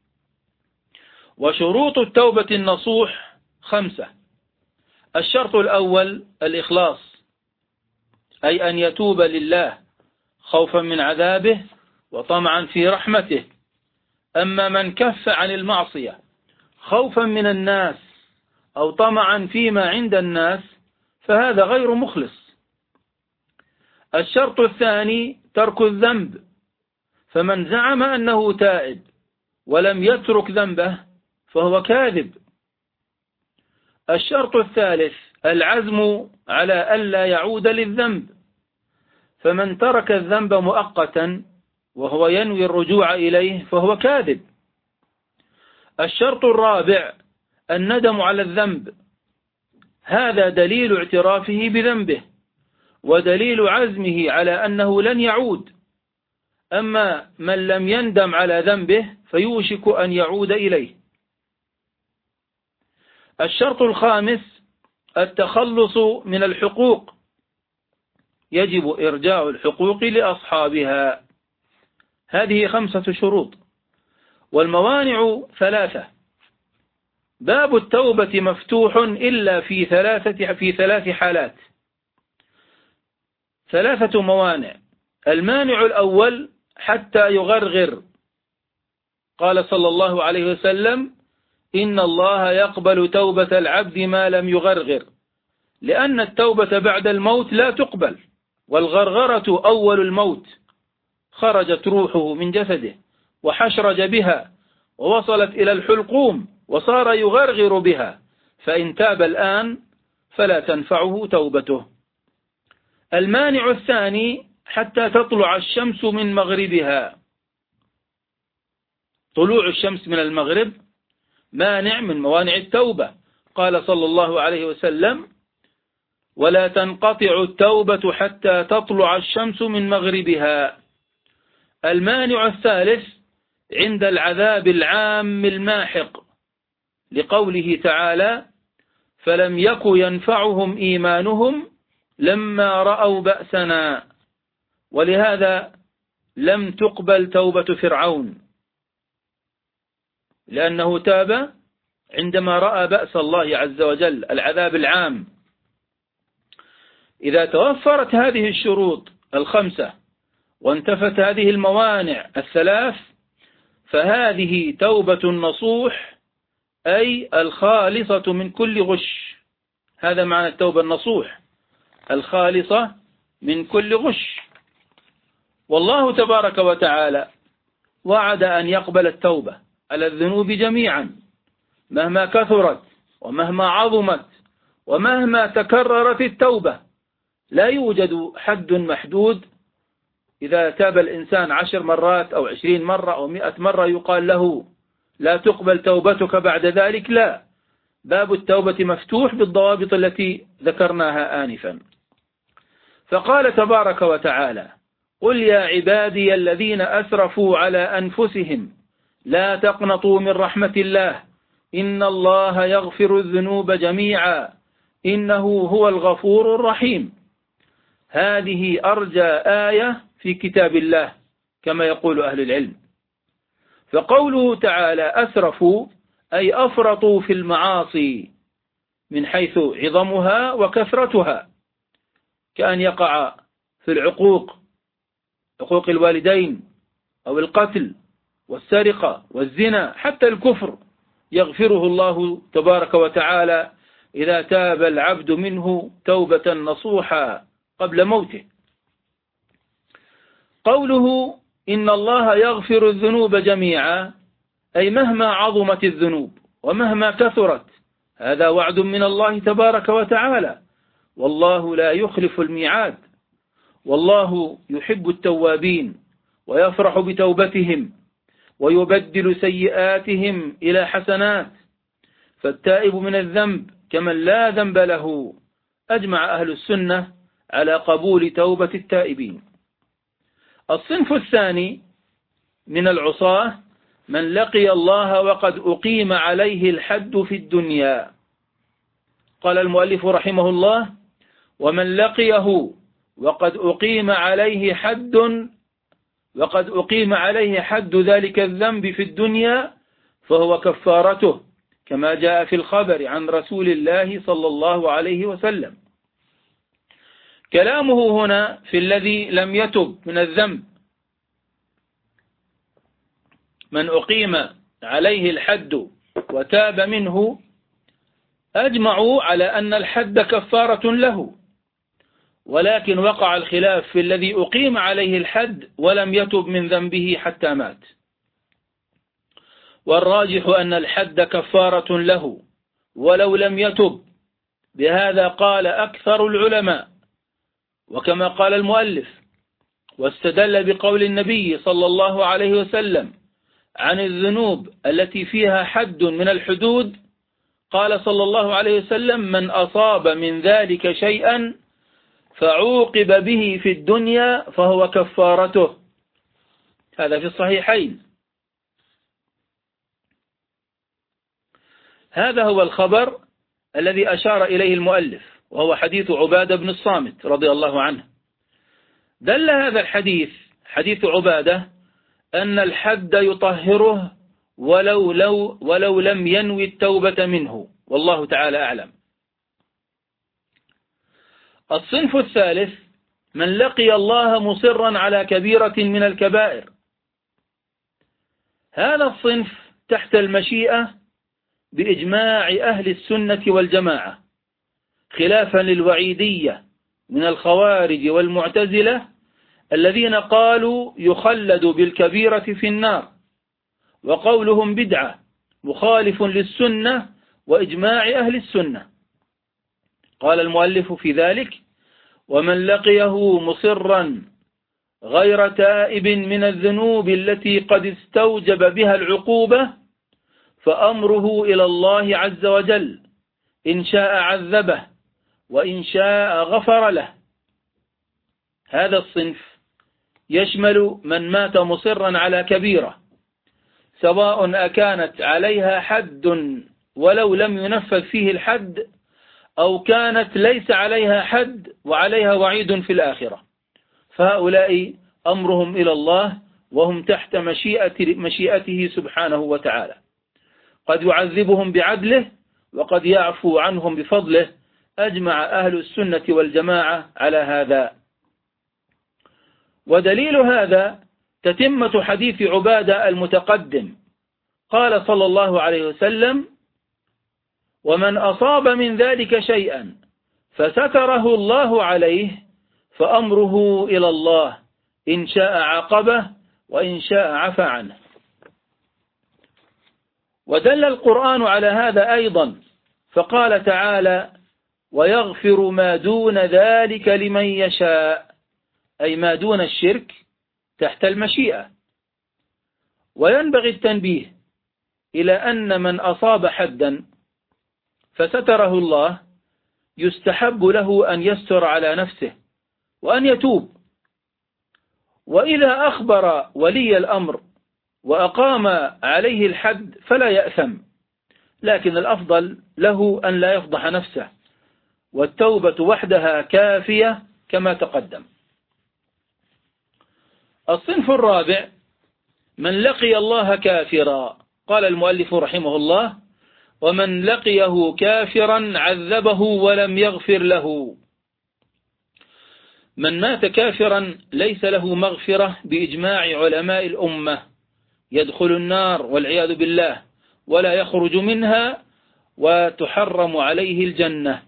وشروط التوبة النصوح خمسة: الشرط الأول الإخلاص، أي أن يتوب لله خوفا من عذابه وطمعا في رحمته. أما من كف عن المعصية خوفا من الناس أو طمعا فيما عند الناس فهذا غير مخلص. الشرط الثاني ترك الذنب، فمن زعم أنه تائب ولم يترك ذنبه فهو كاذب. الشرط الثالث العزم على ألا يعود للذنب، فمن ترك الذنب مؤقتا وهو ينوي الرجوع إليه فهو كاذب. الشرط الرابع الندم على الذنب، هذا دليل اعترافه بذنبه ودليل عزمه على أنه لن يعود. أما من لم يندم على ذنبه فيوشك أن يعود إليه. الشرط الخامس التخلص من الحقوق، يجب إرجاع الحقوق لأصحابها. هذه خمسة شروط. والموانع ثلاثة. باب التوبة مفتوح إلا في ثلاثة في ثلاث حالات، ثلاثة موانع. المانع الأول حتى يغرغر، قال صلى الله عليه وسلم: إن الله يقبل توبة العبد ما لم يغرغر، لأن التوبة بعد الموت لا تقبل، والغرغرة أول الموت، خرجت روحه من جسده وحشرج بها ووصلت إلى الحلقوم وصار يغرغر بها، فإن تاب الآن فلا تنفعه توبته. المانع الثاني حتى تطلع الشمس من مغربها، طلوع الشمس من المغرب مانع من موانع التوبة. قال صلى الله عليه وسلم: ولا تنقطع التوبة حتى تطلع الشمس من مغربها. المانع الثالث عند العذاب العام الماحق، لقوله تعالى: فلم يك ينفعهم إيمانهم لما رأوا بأسنا. ولهذا لم تقبل توبة فرعون، لأنه تاب عندما رأى بأس الله عز وجل، العذاب العام. إذا توفرت هذه الشروط الخمسة وانتفت هذه الموانع الثلاث، فهذه توبة النصوح، أي الخالصة من كل غش. هذا معنى التوبة النصوح، الخالصة من كل غش. والله تبارك وتعالى وعد أن يقبل التوبة على الذنوب جميعا، مهما كثرت ومهما عظمت ومهما تكررت التوبة. لا يوجد حد محدود، إذا تاب الإنسان عشر مرات أو عشرين مرة أو مئة مرة يقال له لا تقبل توبتك بعد ذلك. لا، باب التوبة مفتوح بالضوابط التي ذكرناها آنفا. فقال تبارك وتعالى: قل يا عبادي الذين أسرفوا على أنفسهم لا تقنطوا من رحمة الله إن الله يغفر الذنوب جميعا إنه هو الغفور الرحيم. هذه أرجى آية في كتاب الله كما يقول أهل العلم. فقوله تعالى أسرفوا أي أفرطوا في المعاصي من حيث عظمها وكثرتها، كأن يقع في العقوق، عقوق الوالدين أو القتل والسرقة والزنا، حتى الكفر يغفره الله تبارك وتعالى إذا تاب العبد منه توبة نصوحا قبل موته. قوله إن الله يغفر الذنوب جميعا أي مهما عظمت الذنوب ومهما كثرت، هذا وعد من الله تبارك وتعالى، والله لا يخلف الميعاد. والله يحب التوابين ويفرح بتوبتهم ويبدل سيئاتهم إلى حسنات، فالتائب من الذنب كمن لا ذنب له. أجمع أهل السنة على قبول توبة التائبين. الصنف الثاني من العصاة من لقي الله وقد أقيم عليه الحد في الدنيا. قال المؤلف رحمه الله: ومن لقيه وقد أقيم عليه حد وقد أقيم عليه حد ذلك الذنب في الدنيا فهو كفارته، كما جاء في الخبر عن رسول الله صلى الله عليه وسلم. كلامه هنا في الذي لم يتب من الذنب، من أقيم عليه الحد وتاب منه، أجمعوا على أن الحد كفارة له، ولكن وقع الخلاف في الذي أقيم عليه الحد ولم يتب من ذنبه حتى مات. والراجح أن الحد كفارة له ولو لم يتب، بهذا قال أكثر العلماء، وكما قال المؤلف واستدل بقول النبي صلى الله عليه وسلم عن الذنوب التي فيها حد من الحدود، قال صلى الله عليه وسلم: من أصاب من ذلك شيئا فعوقب به في الدنيا فهو كفارته. هذا في الصحيحين. هذا هو الخبر الذي أشار إليه المؤلف، وهو حديث عبادة بن الصامت رضي الله عنه. دل هذا الحديث، حديث عبادة، أن الحد يطهره ولو, لو ولو لم ينوي التوبة منه، والله تعالى أعلم. الصنف الثالث من لقي الله مصرا على كبيرة من الكبائر. هذا الصنف تحت المشيئة بإجماع أهل السنة والجماعة، خلافا للوعيدية من الخوارج والمعتزلة الذين قالوا يخلد بالكبيرة في النار، وقولهم بدعة مخالف للسنة وإجماع أهل السنة. قال المؤلف في ذلك: ومن لقيه مصرا غير تائب من الذنوب التي قد استوجب بها العقوبة فأمره إلى الله عز وجل، إن شاء عذبه وإن شاء غفر له. هذا الصنف يشمل من مات مصرا على كبيرة، سواء أكانت عليها حد ولو لم ينفذ فيه الحد، أو كانت ليس عليها حد وعليها وعيد في الآخرة، فهؤلاء أمرهم إلى الله وهم تحت مشيئة مشيئته سبحانه وتعالى، قد يعذبهم بعدله وقد يعفو عنهم بفضله. أجمع أهل السنة والجماعة على هذا. ودليل هذا تتمة حديث عبادة المتقدم، قال صلى الله عليه وسلم: ومن أصاب من ذلك شيئا فستره الله عليه فأمره إلى الله، إن شاء عاقبه وإن شاء عفى عنه. ودل القرآن على هذا أيضا، فقال تعالى: ويغفر ما دون ذلك لمن يشاء، أي ما دون الشرك تحت المشيئة. وينبغي التنبيه إلى أن من أصاب حدا فستره الله يستحب له أن يستر على نفسه وأن يتوب، وإذا أخبر ولي الأمر وأقام عليه الحد فلا يأثم، لكن الأفضل له أن لا يفضح نفسه، والتوبة وحدها كافية كما تقدم. الصنف الرابع من لقي الله كافرا، قال المؤلف رحمه الله: ومن لقيه كافرا عذبه ولم يغفر له. من مات كافرا ليس له مغفرة بإجماع علماء الأمة، يدخل النار والعياذ بالله ولا يخرج منها، وتحرم عليه الجنة،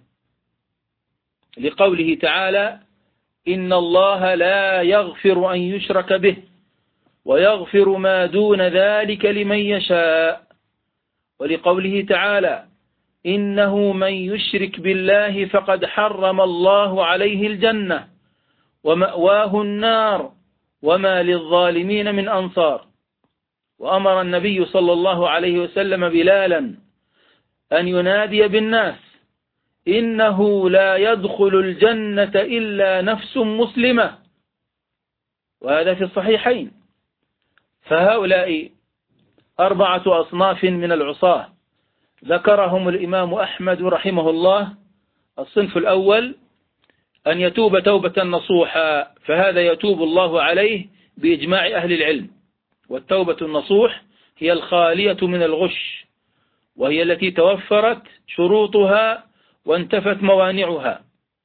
لقوله تعالى: إن الله لا يغفر أن يشرك به ويغفر ما دون ذلك لمن يشاء، ولقوله تعالى: إنه من يشرك بالله فقد حرم الله عليه الجنة ومأواه النار وما للظالمين من أنصار. وأمر النبي صلى الله عليه وسلم بلالا أن ينادي بالناس: إنه لا يدخل الجنة إلا نفس مسلمة، وهذا في الصحيحين. فهؤلاء أربعة أصناف من العصاة ذكرهم الإمام أحمد رحمه الله. الصنف الأول أن يتوب توبة نصوحا، فهذا يتوب الله عليه بإجماع أهل العلم. والتوبة النصوح هي الخالية من الغش، وهي التي توفرت شروطها وانتفت موانعها.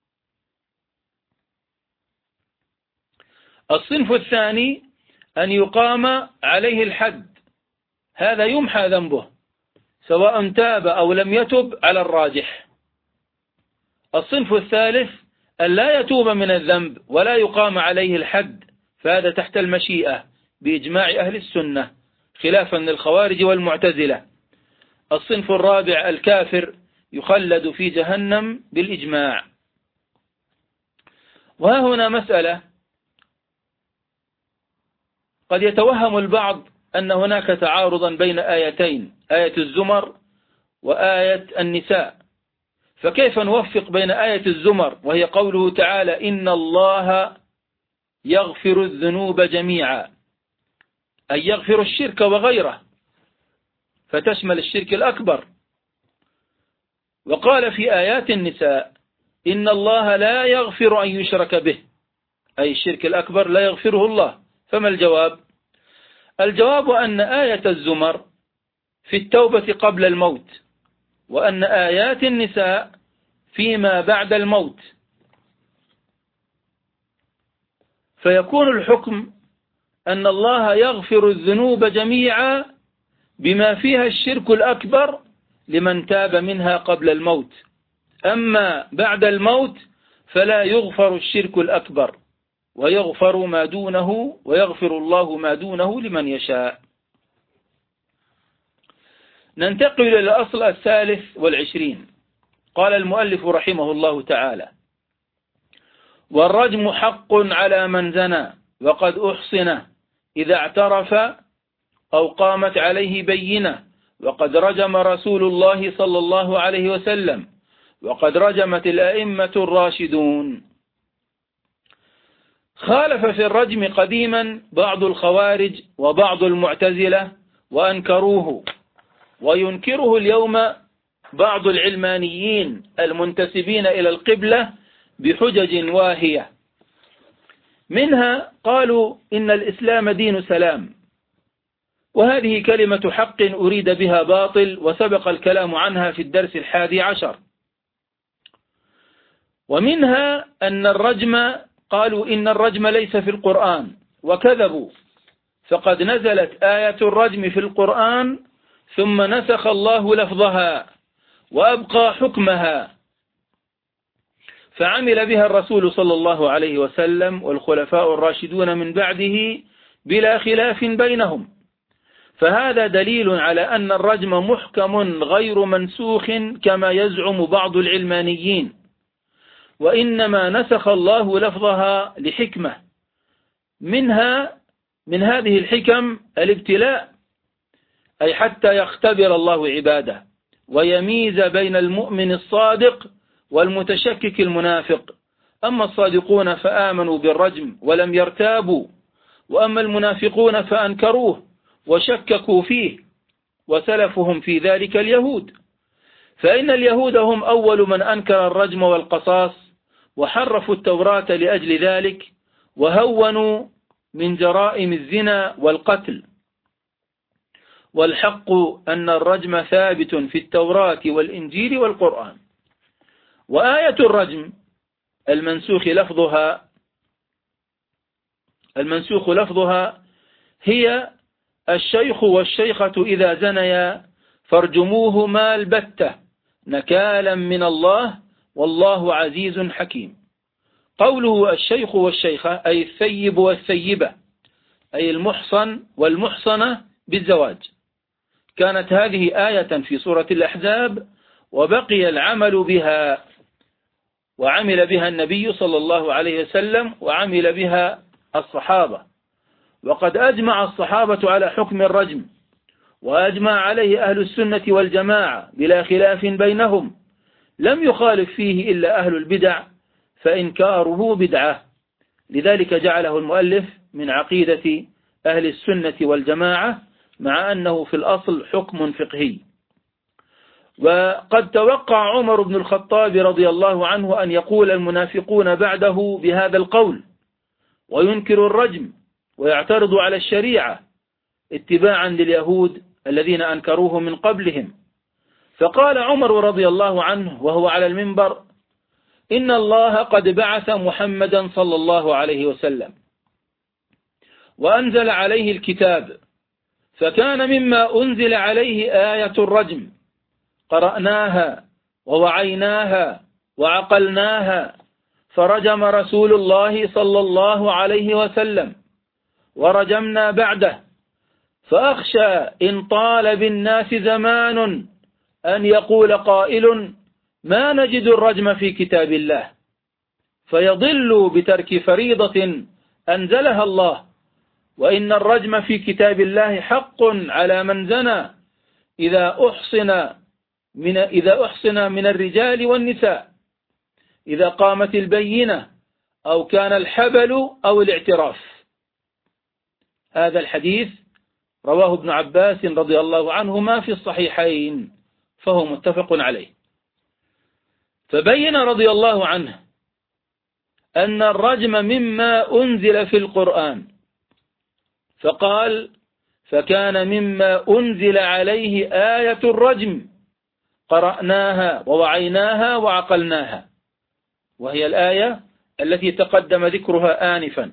الصنف الثاني أن يقام عليه الحد، هذا يمحى ذنبه سواء تاب أو لم يتب على الراجح. الصنف الثالث أن لا يتوب من الذنب ولا يقام عليه الحد، فهذا تحت المشيئة بإجماع أهل السنة، خلافا للخوارج والمعتزلة. الصنف الرابع الكافر يخلد في جهنم بالإجماع. وها هنا مسألة قد يتوهم البعض أن هناك تعارضا بين آيتين، آية الزمر وآية النساء، فكيف نوفق بين آية الزمر وهي قوله تعالى: إن الله يغفر الذنوب جميعا، أي يغفر الشرك وغيره، فتشمل الشرك الأكبر. وقال في آيات النساء: إن الله لا يغفر أن يشرك به، أي الشرك الأكبر لا يغفره الله. فما الجواب؟ الجواب أن آية الزمر في التوبة قبل الموت، وأن آيات النساء فيما بعد الموت، فيكون الحكم أن الله يغفر الذنوب جميعا بما فيها الشرك الأكبر لمن تاب منها قبل الموت، أما بعد الموت فلا يغفر الشرك الأكبر، ويغفر ما دونه، ويغفر الله ما دونه لمن يشاء. ننتقل إلى الأصل الثالث والعشرين. قال المؤلف رحمه الله تعالى: والرجم حق على من زنى وقد أحصن إذا اعترف أو قامت عليه بينة، وقد رجم رسول الله صلى الله عليه وسلم، وقد رجمت الأئمة الراشدون. خالف في الرجم قديما بعض الخوارج وبعض المعتزلة وأنكروه، وينكره اليوم بعض العلمانيين المنتسبين إلى القبلة بحجج واهية. منها قالوا إن الإسلام دين سلام، وهذه كلمة حق أريد بها باطل، وسبق الكلام عنها في الدرس الحادي عشر. ومنها أن الرجم، قالوا إن الرجم ليس في القرآن، وكذبوا، فقد نزلت آية الرجم في القرآن ثم نسخ الله لفظها وأبقى حكمها، فعمل بها الرسول صلى الله عليه وسلم والخلفاء الراشدون من بعده بلا خلاف بينهم. فهذا دليل على أن الرجم محكم غير منسوخ كما يزعم بعض العلمانيين، وإنما نسخ الله لفظها لحكمة، منها من هذه الحكم الابتلاء، أي حتى يختبر الله عباده ويميز بين المؤمن الصادق والمتشكك المنافق. أما الصادقون فآمنوا بالرجم ولم يرتابوا، وأما المنافقون فأنكروه وشككوا فيه، وسلفهم في ذلك اليهود، فإن اليهود هم أول من أنكر الرجم والقصاص، وحرفوا التوراة لأجل ذلك، وهونوا من جرائم الزنا والقتل. والحق أن الرجم ثابت في التوراة والإنجيل والقرآن. وآية الرجم المنسوخ لفظها المنسوخ لفظها هي الشيخ والشيخة إذا زنيا فارجموهما البتة نكالا من الله والله عزيز حكيم. قوله الشيخ والشيخة أي الثيب والثيبة، أي المحصن والمحصنة بالزواج. كانت هذه آية في سورة الأحزاب، وبقي العمل بها، وعمل بها النبي صلى الله عليه وسلم، وعمل بها الصحابة. وقد أجمع الصحابة على حكم الرجم، وأجمع عليه أهل السنة والجماعة بلا خلاف بينهم، لم يخالف فيه إلا أهل البدع، فإنكاره بدعة. لذلك جعله المؤلف من عقيدة أهل السنة والجماعة، مع أنه في الأصل حكم فقهي. وقد توقع عمر بن الخطاب رضي الله عنه أن يقول المنافقون بعده بهذا القول، وينكر الرجم ويعترض على الشريعة اتباعا لليهود الذين أنكروه من قبلهم. فقال عمر رضي الله عنه وهو على المنبر: إن الله قد بعث محمدا صلى الله عليه وسلم وأنزل عليه الكتاب، فكان مما أنزل عليه آية الرجم، قرأناها ووعيناها وعقلناها، فرجم رسول الله صلى الله عليه وسلم ورجمنا بعده، فأخشى إن طال بالناس زمان أن يقول قائل ما نجد الرجم في كتاب الله، فيضل بترك فريضة أنزلها الله، وإن الرجم في كتاب الله حق على من زنى إذا أحصن من إذا أحصن من الرجال والنساء، إذا قامت البينة أو كان الحبل أو الاعتراف. هذا الحديث رواه ابن عباس رضي الله عنهما في الصحيحين، فهو متفق عليه. فبين رضي الله عنه أن الرجم مما أنزل في القرآن، فقال: فكان مما أنزل عليه آية الرجم، قرأناها ووعيناها وعقلناها، وهي الآية التي تقدم ذكرها آنفا.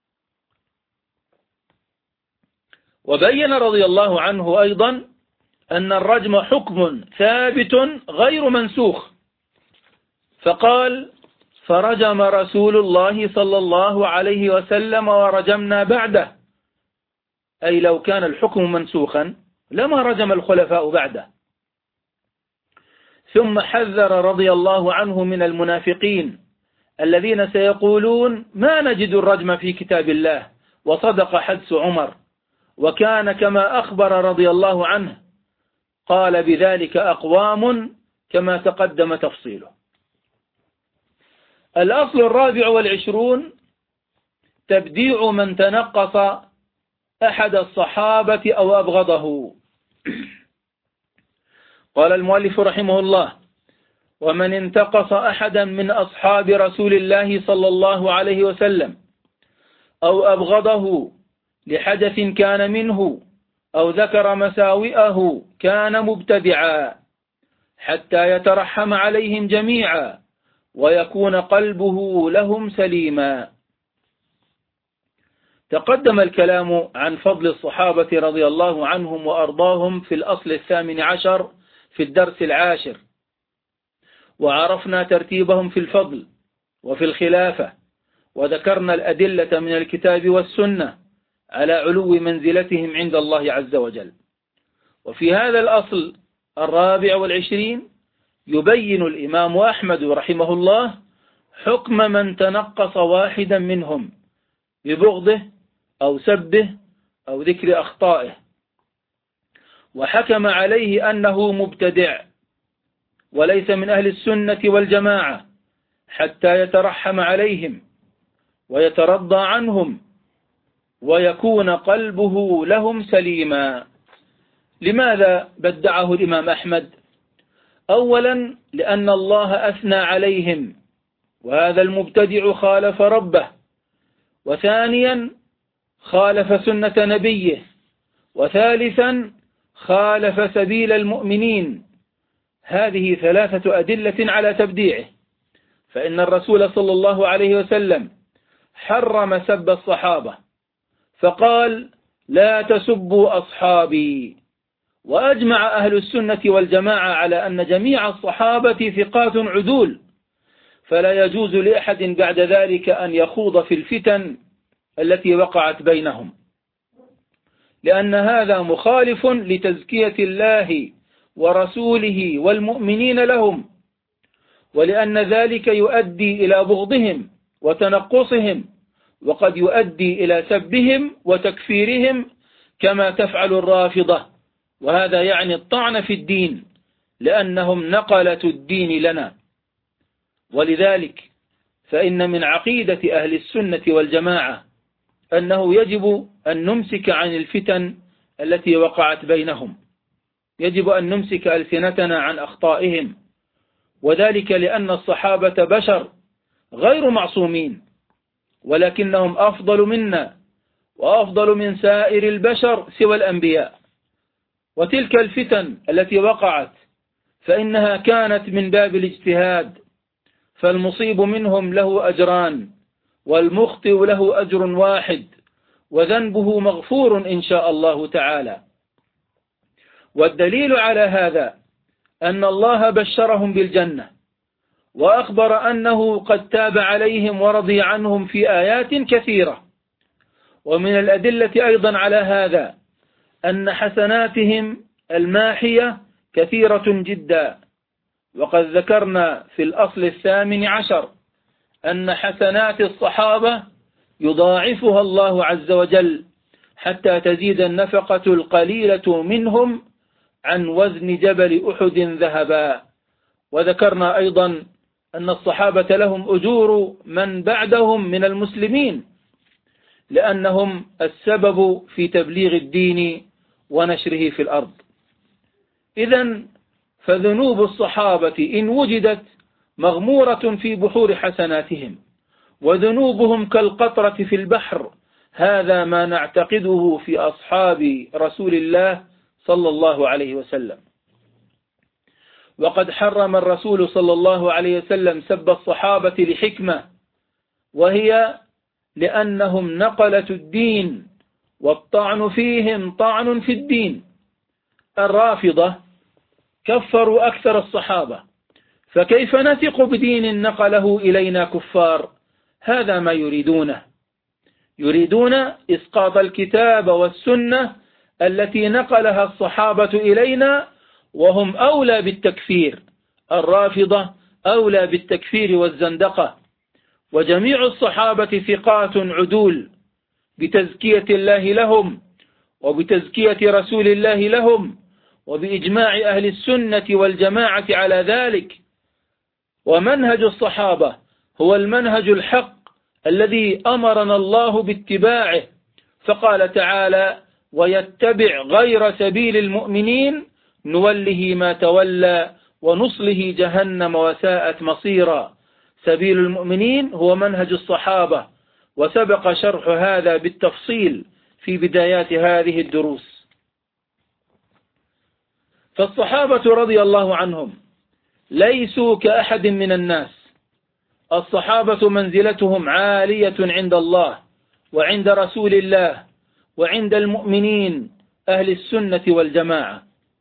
وبين رضي الله عنه أيضا أن الرجم حكم ثابت غير منسوخ، فقال: فرجم رسول الله صلى الله عليه وسلم ورجمنا بعده، أي لو كان الحكم منسوخا لما رجم الخلفاء بعده. ثم حذر رضي الله عنه من المنافقين الذين سيقولون ما نجد الرجم في كتاب الله، وصدق حدس عمر، وكان كما أخبر رضي الله عنه. قال بذلك أقوام كما تقدم تفصيله. الأصل الرابع والعشرون تبديع من تنقص أحد الصحابة أو أبغضه. قال المؤلف رحمه الله: ومن انتقص أحدا من أصحاب رسول الله صلى الله عليه وسلم أو أبغضه لحدث كان منه أو ذكر مساوئه كان مبتدعا حتى يترحم عليهم جميعا ويكون قلبه لهم سليما. تقدم الكلام عن فضل الصحابة رضي الله عنهم وأرضاهم في الأصل الثامن عشر في الدرس العاشر، وعرفنا ترتيبهم في الفضل وفي الخلافة، وذكرنا الأدلة من الكتاب والسنة على علو منزلتهم عند الله عز وجل. وفي هذا الأصل الرابع والعشرين يبين الإمام أحمد رحمه الله حكم من تنقص واحدا منهم ببغضه أو سبه أو ذكر أخطائه، وحكم عليه أنه مبتدع وليس من أهل السنة والجماعة حتى يترحم عليهم ويترضى عنهم ويكون قلبه لهم سليما. لماذا بدعه الإمام أحمد؟ أولا لأن الله أثنى عليهم وهذا المبتدع خالف ربه، وثانيا خالف سنة نبيه، وثالثا خالف سبيل المؤمنين. هذه ثلاثة أدلة على تبديعه، فإن الرسول صلى الله عليه وسلم حرم سب الصحابة فقال: لا تسبوا أصحابي. وأجمع أهل السنة والجماعة على أن جميع الصحابة ثقات عدول، فلا يجوز لأحد بعد ذلك أن يخوض في الفتن التي وقعت بينهم، لأن هذا مخالف لتزكية الله ورسوله والمؤمنين لهم، ولأن ذلك يؤدي إلى بغضهم وتنقصهم، وقد يؤدي إلى سبهم وتكفيرهم كما تفعل الرافضة، وهذا يعني الطعن في الدين لأنهم نقلة الدين لنا. ولذلك فإن من عقيدة أهل السنة والجماعة أنه يجب أن نمسك عن الفتن التي وقعت بينهم، يجب أن نمسك ألسنتنا عن أخطائهم، وذلك لأن الصحابة بشر غير معصومين، ولكنهم أفضل منا وأفضل من سائر البشر سوى الأنبياء. وتلك الفتن التي وقعت فإنها كانت من باب الاجتهاد، فالمصيب منهم له أجران والمخطئ له أجر واحد وذنبه مغفور إن شاء الله تعالى. والدليل على هذا أن الله بشرهم بالجنة وأخبر أنه قد تاب عليهم ورضي عنهم في آيات كثيرة. ومن الأدلة أيضا على هذا أن حسناتهم الماحية كثيرة جدا، وقد ذكرنا في الأصل الثامن عشر أن حسنات الصحابة يضاعفها الله عز وجل حتى تزيد النفقة القليلة منهم عن وزن جبل أحد ذهبا. وذكرنا أيضا أن الصحابة لهم أجور من بعدهم من المسلمين، لأنهم السبب في تبليغ الدين ونشره في الأرض. إذن فذنوب الصحابة إن وجدت مغمورة في بحور حسناتهم، وذنوبهم كالقطرة في البحر. هذا ما نعتقده في أصحاب رسول الله صلى الله عليه وسلم. وقد حرم الرسول صلى الله عليه وسلم سب الصحابة لحكمة، وهي لأنهم نقلة الدين، والطعن فيهم طعن في الدين. الرافضة كفروا أكثر الصحابة، فكيف نثق بدين نقله إلينا كفار؟ هذا ما يريدونه، يريدون إسقاط الكتاب والسنة التي نقلها الصحابة إلينا، وهم أولى بالتكفير. الرافضة أولى بالتكفير والزندقة، وجميع الصحابة ثقات عدول بتزكية الله لهم وبتزكية رسول الله لهم وبإجماع أهل السنة والجماعة على ذلك. ومنهج الصحابة هو المنهج الحق الذي أمرنا الله باتباعه، فقال تعالى: ويتبع غير سبيل المؤمنين نوله ما تولى ونصله جهنم وساءت مصيرا. سبيل المؤمنين هو منهج الصحابة، وسبق شرح هذا بالتفصيل في بدايات هذه الدروس. فالصحابة رضي الله عنهم ليسوا كأحد من الناس. الصحابة منزلتهم عالية عند الله وعند رسول الله وعند المؤمنين أهل السنة والجماعة.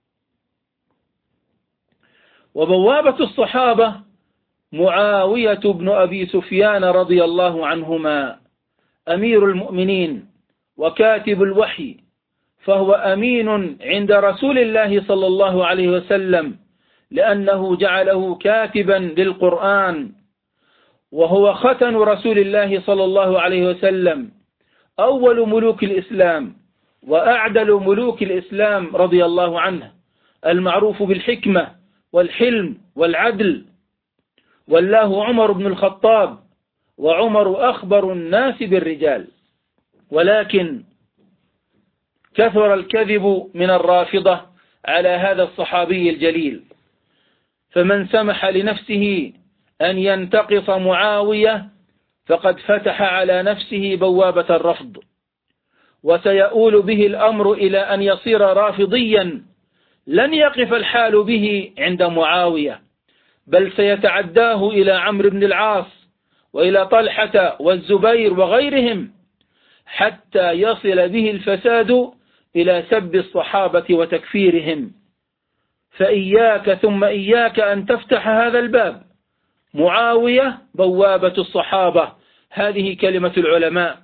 وبوابة الصحابة معاوية بن أبي سفيان رضي الله عنهما أمير المؤمنين وكاتب الوحي، فهو أمين عند رسول الله صلى الله عليه وسلم لأنه جعله كاتبا للقرآن، وهو ختن رسول الله صلى الله عليه وسلم، أول ملوك الإسلام وأعدل ملوك الإسلام رضي الله عنه، المعروف بالحكمة والحلم والعدل. والله عمر بن الخطاب، وعمر أخبر الناس بالرجال، ولكن كثر الكذب من الرافضة على هذا الصحابي الجليل، فمن سمح لنفسه أن ينتقص معاوية فقد فتح على نفسه بوابة الرفض، وسيؤول به الأمر إلى أن يصير رافضيا. لن يقف الحال به عند معاوية، بل سيتعداه إلى عمرو بن العاص وإلى طلحة والزبير وغيرهم، حتى يصل به الفساد إلى سب الصحابة وتكفيرهم. فإياك ثم إياك أن تفتح هذا الباب. معاوية بوابة الصحابة، هذه كلمة العلماء.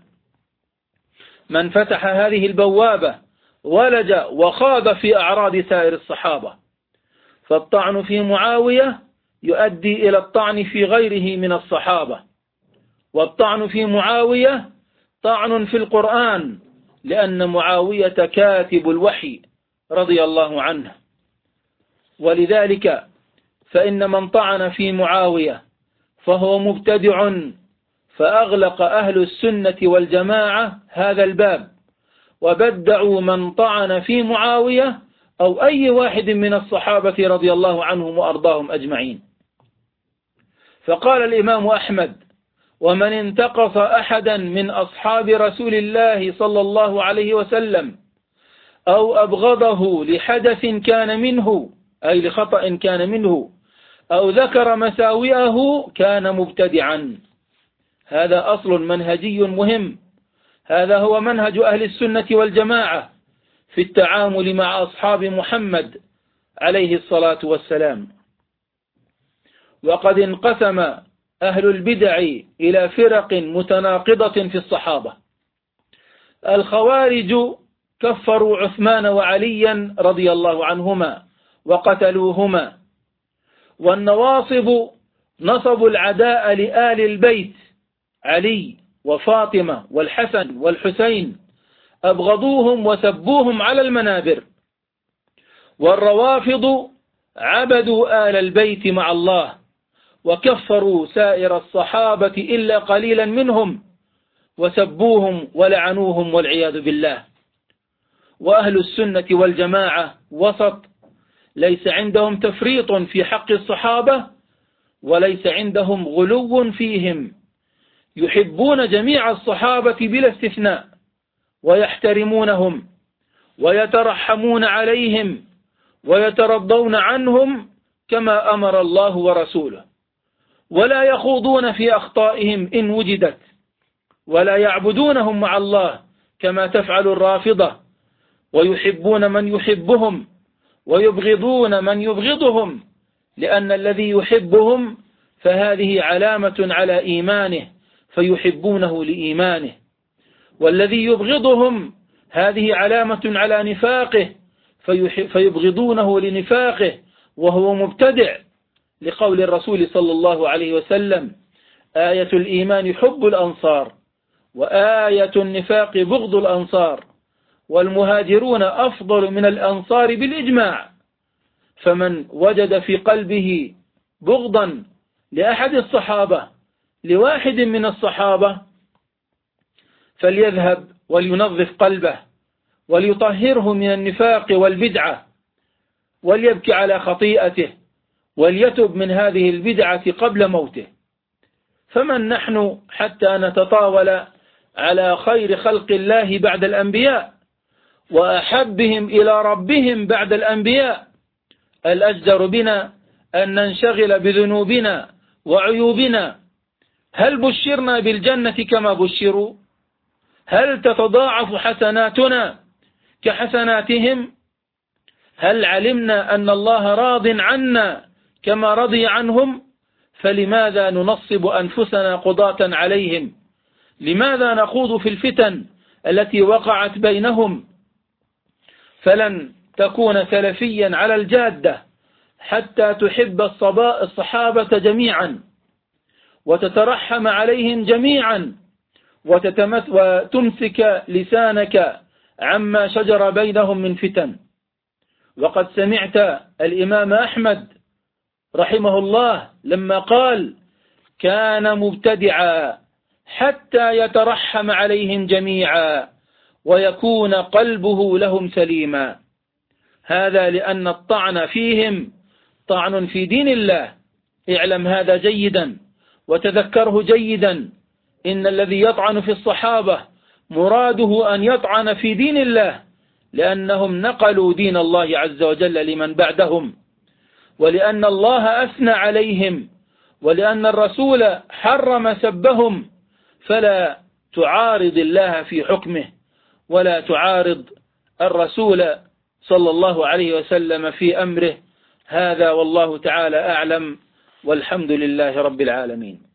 من فتح هذه البوابة ولج وخاض في أعراض سائر الصحابة، فالطعن في معاوية يؤدي إلى الطعن في غيره من الصحابة، والطعن في معاوية طعن في القرآن، لأن معاوية كاتب الوحي رضي الله عنه. ولذلك فإن من طعن في معاوية فهو مبتدع، فأغلق أهل السنة والجماعة هذا الباب، وبدعوا من طعن في معاوية أو أي واحد من الصحابة رضي الله عنهم وأرضاهم أجمعين. فقال الإمام أحمد: ومن انتقص أحدا من أصحاب رسول الله صلى الله عليه وسلم أو أبغضه لحدث كان منه، أي لخطأ كان منه، أو ذكر مساوئه، كان مبتدعا. هذا أصل منهجي مهم. هذا هو منهج أهل السنة والجماعة في التعامل مع أصحاب محمد عليه الصلاة والسلام. وقد انقسم أهل البدع إلى فرق متناقضة في الصحابة. الخوارج كفروا عثمان وعليا رضي الله عنهما وقتلوهما، والنواصب نصبوا العداء لآل البيت علي وفاطمة والحسن والحسين، أبغضوهم وسبوهم على المنابر. والروافض عبدوا آل البيت مع الله، وكفروا سائر الصحابة إلا قليلا منهم، وسبوهم ولعنوهم والعياذ بالله. وأهل السنة والجماعة وسط، ليس عندهم تفريط في حق الصحابة، وليس عندهم غلو فيهم. يحبون جميع الصحابة بلا استثناء، ويحترمونهم ويترحمون عليهم ويترضون عنهم كما أمر الله ورسوله، ولا يخوضون في أخطائهم إن وجدت، ولا يعبدونهم مع الله كما تفعل الرافضة، ويحبون من يحبهم ويبغضون من يبغضهم، لأن الذي يحبهم فهذه علامة على إيمانه فيحبونه لإيمانه، والذي يبغضهم هذه علامة على نفاقه فيبغضونه لنفاقه وهو مبتدع، لقول الرسول صلى الله عليه وسلم: آية الإيمان حب الأنصار وآية النفاق بغض الأنصار، والمهاجرون أفضل من الأنصار بالإجماع. فمن وجد في قلبه بغضا لأحد الصحابة لواحد من الصحابة فليذهب ولينظف قلبه وليطهره من النفاق والبدعة، وليبكي على خطيئته وليتب من هذه البدعة قبل موته. فمن نحن حتى نتطاول على خير خلق الله بعد الأنبياء وأحبهم إلى ربهم بعد الأنبياء؟ الأجدر بنا أن ننشغل بذنوبنا وعيوبنا. هل بشرنا بالجنة كما بشروا؟ هل تتضاعف حسناتنا كحسناتهم؟ هل علمنا أن الله راض عنا كما رضي عنهم؟ فلماذا ننصب أنفسنا قضاة عليهم؟ لماذا نخوض في الفتن التي وقعت بينهم؟ فلن تكون سلفيا على الجادة حتى تحب الصحابة جميعا وتترحم عليهم جميعا وتمسك لسانك عما شجر بينهم من فتن. وقد سمعت الإمام أحمد رحمه الله لما قال: كان مبتدعا حتى يترحم عليهم جميعا ويكون قلبه لهم سليما. هذا لأن الطعن فيهم طعن في دين الله. اعلم هذا جيدا وتذكره جيدا، إن الذي يطعن في الصحابة مراده أن يطعن في دين الله، لأنهم نقلوا دين الله عز وجل لمن بعدهم، ولأن الله أثنى عليهم، ولأن الرسول حرم سبهم. فلا تعارض الله في حكمه ولا تعارض الرسول صلى الله عليه وسلم في أمره. هذا والله تعالى أعلم، والحمد لله رب العالمين.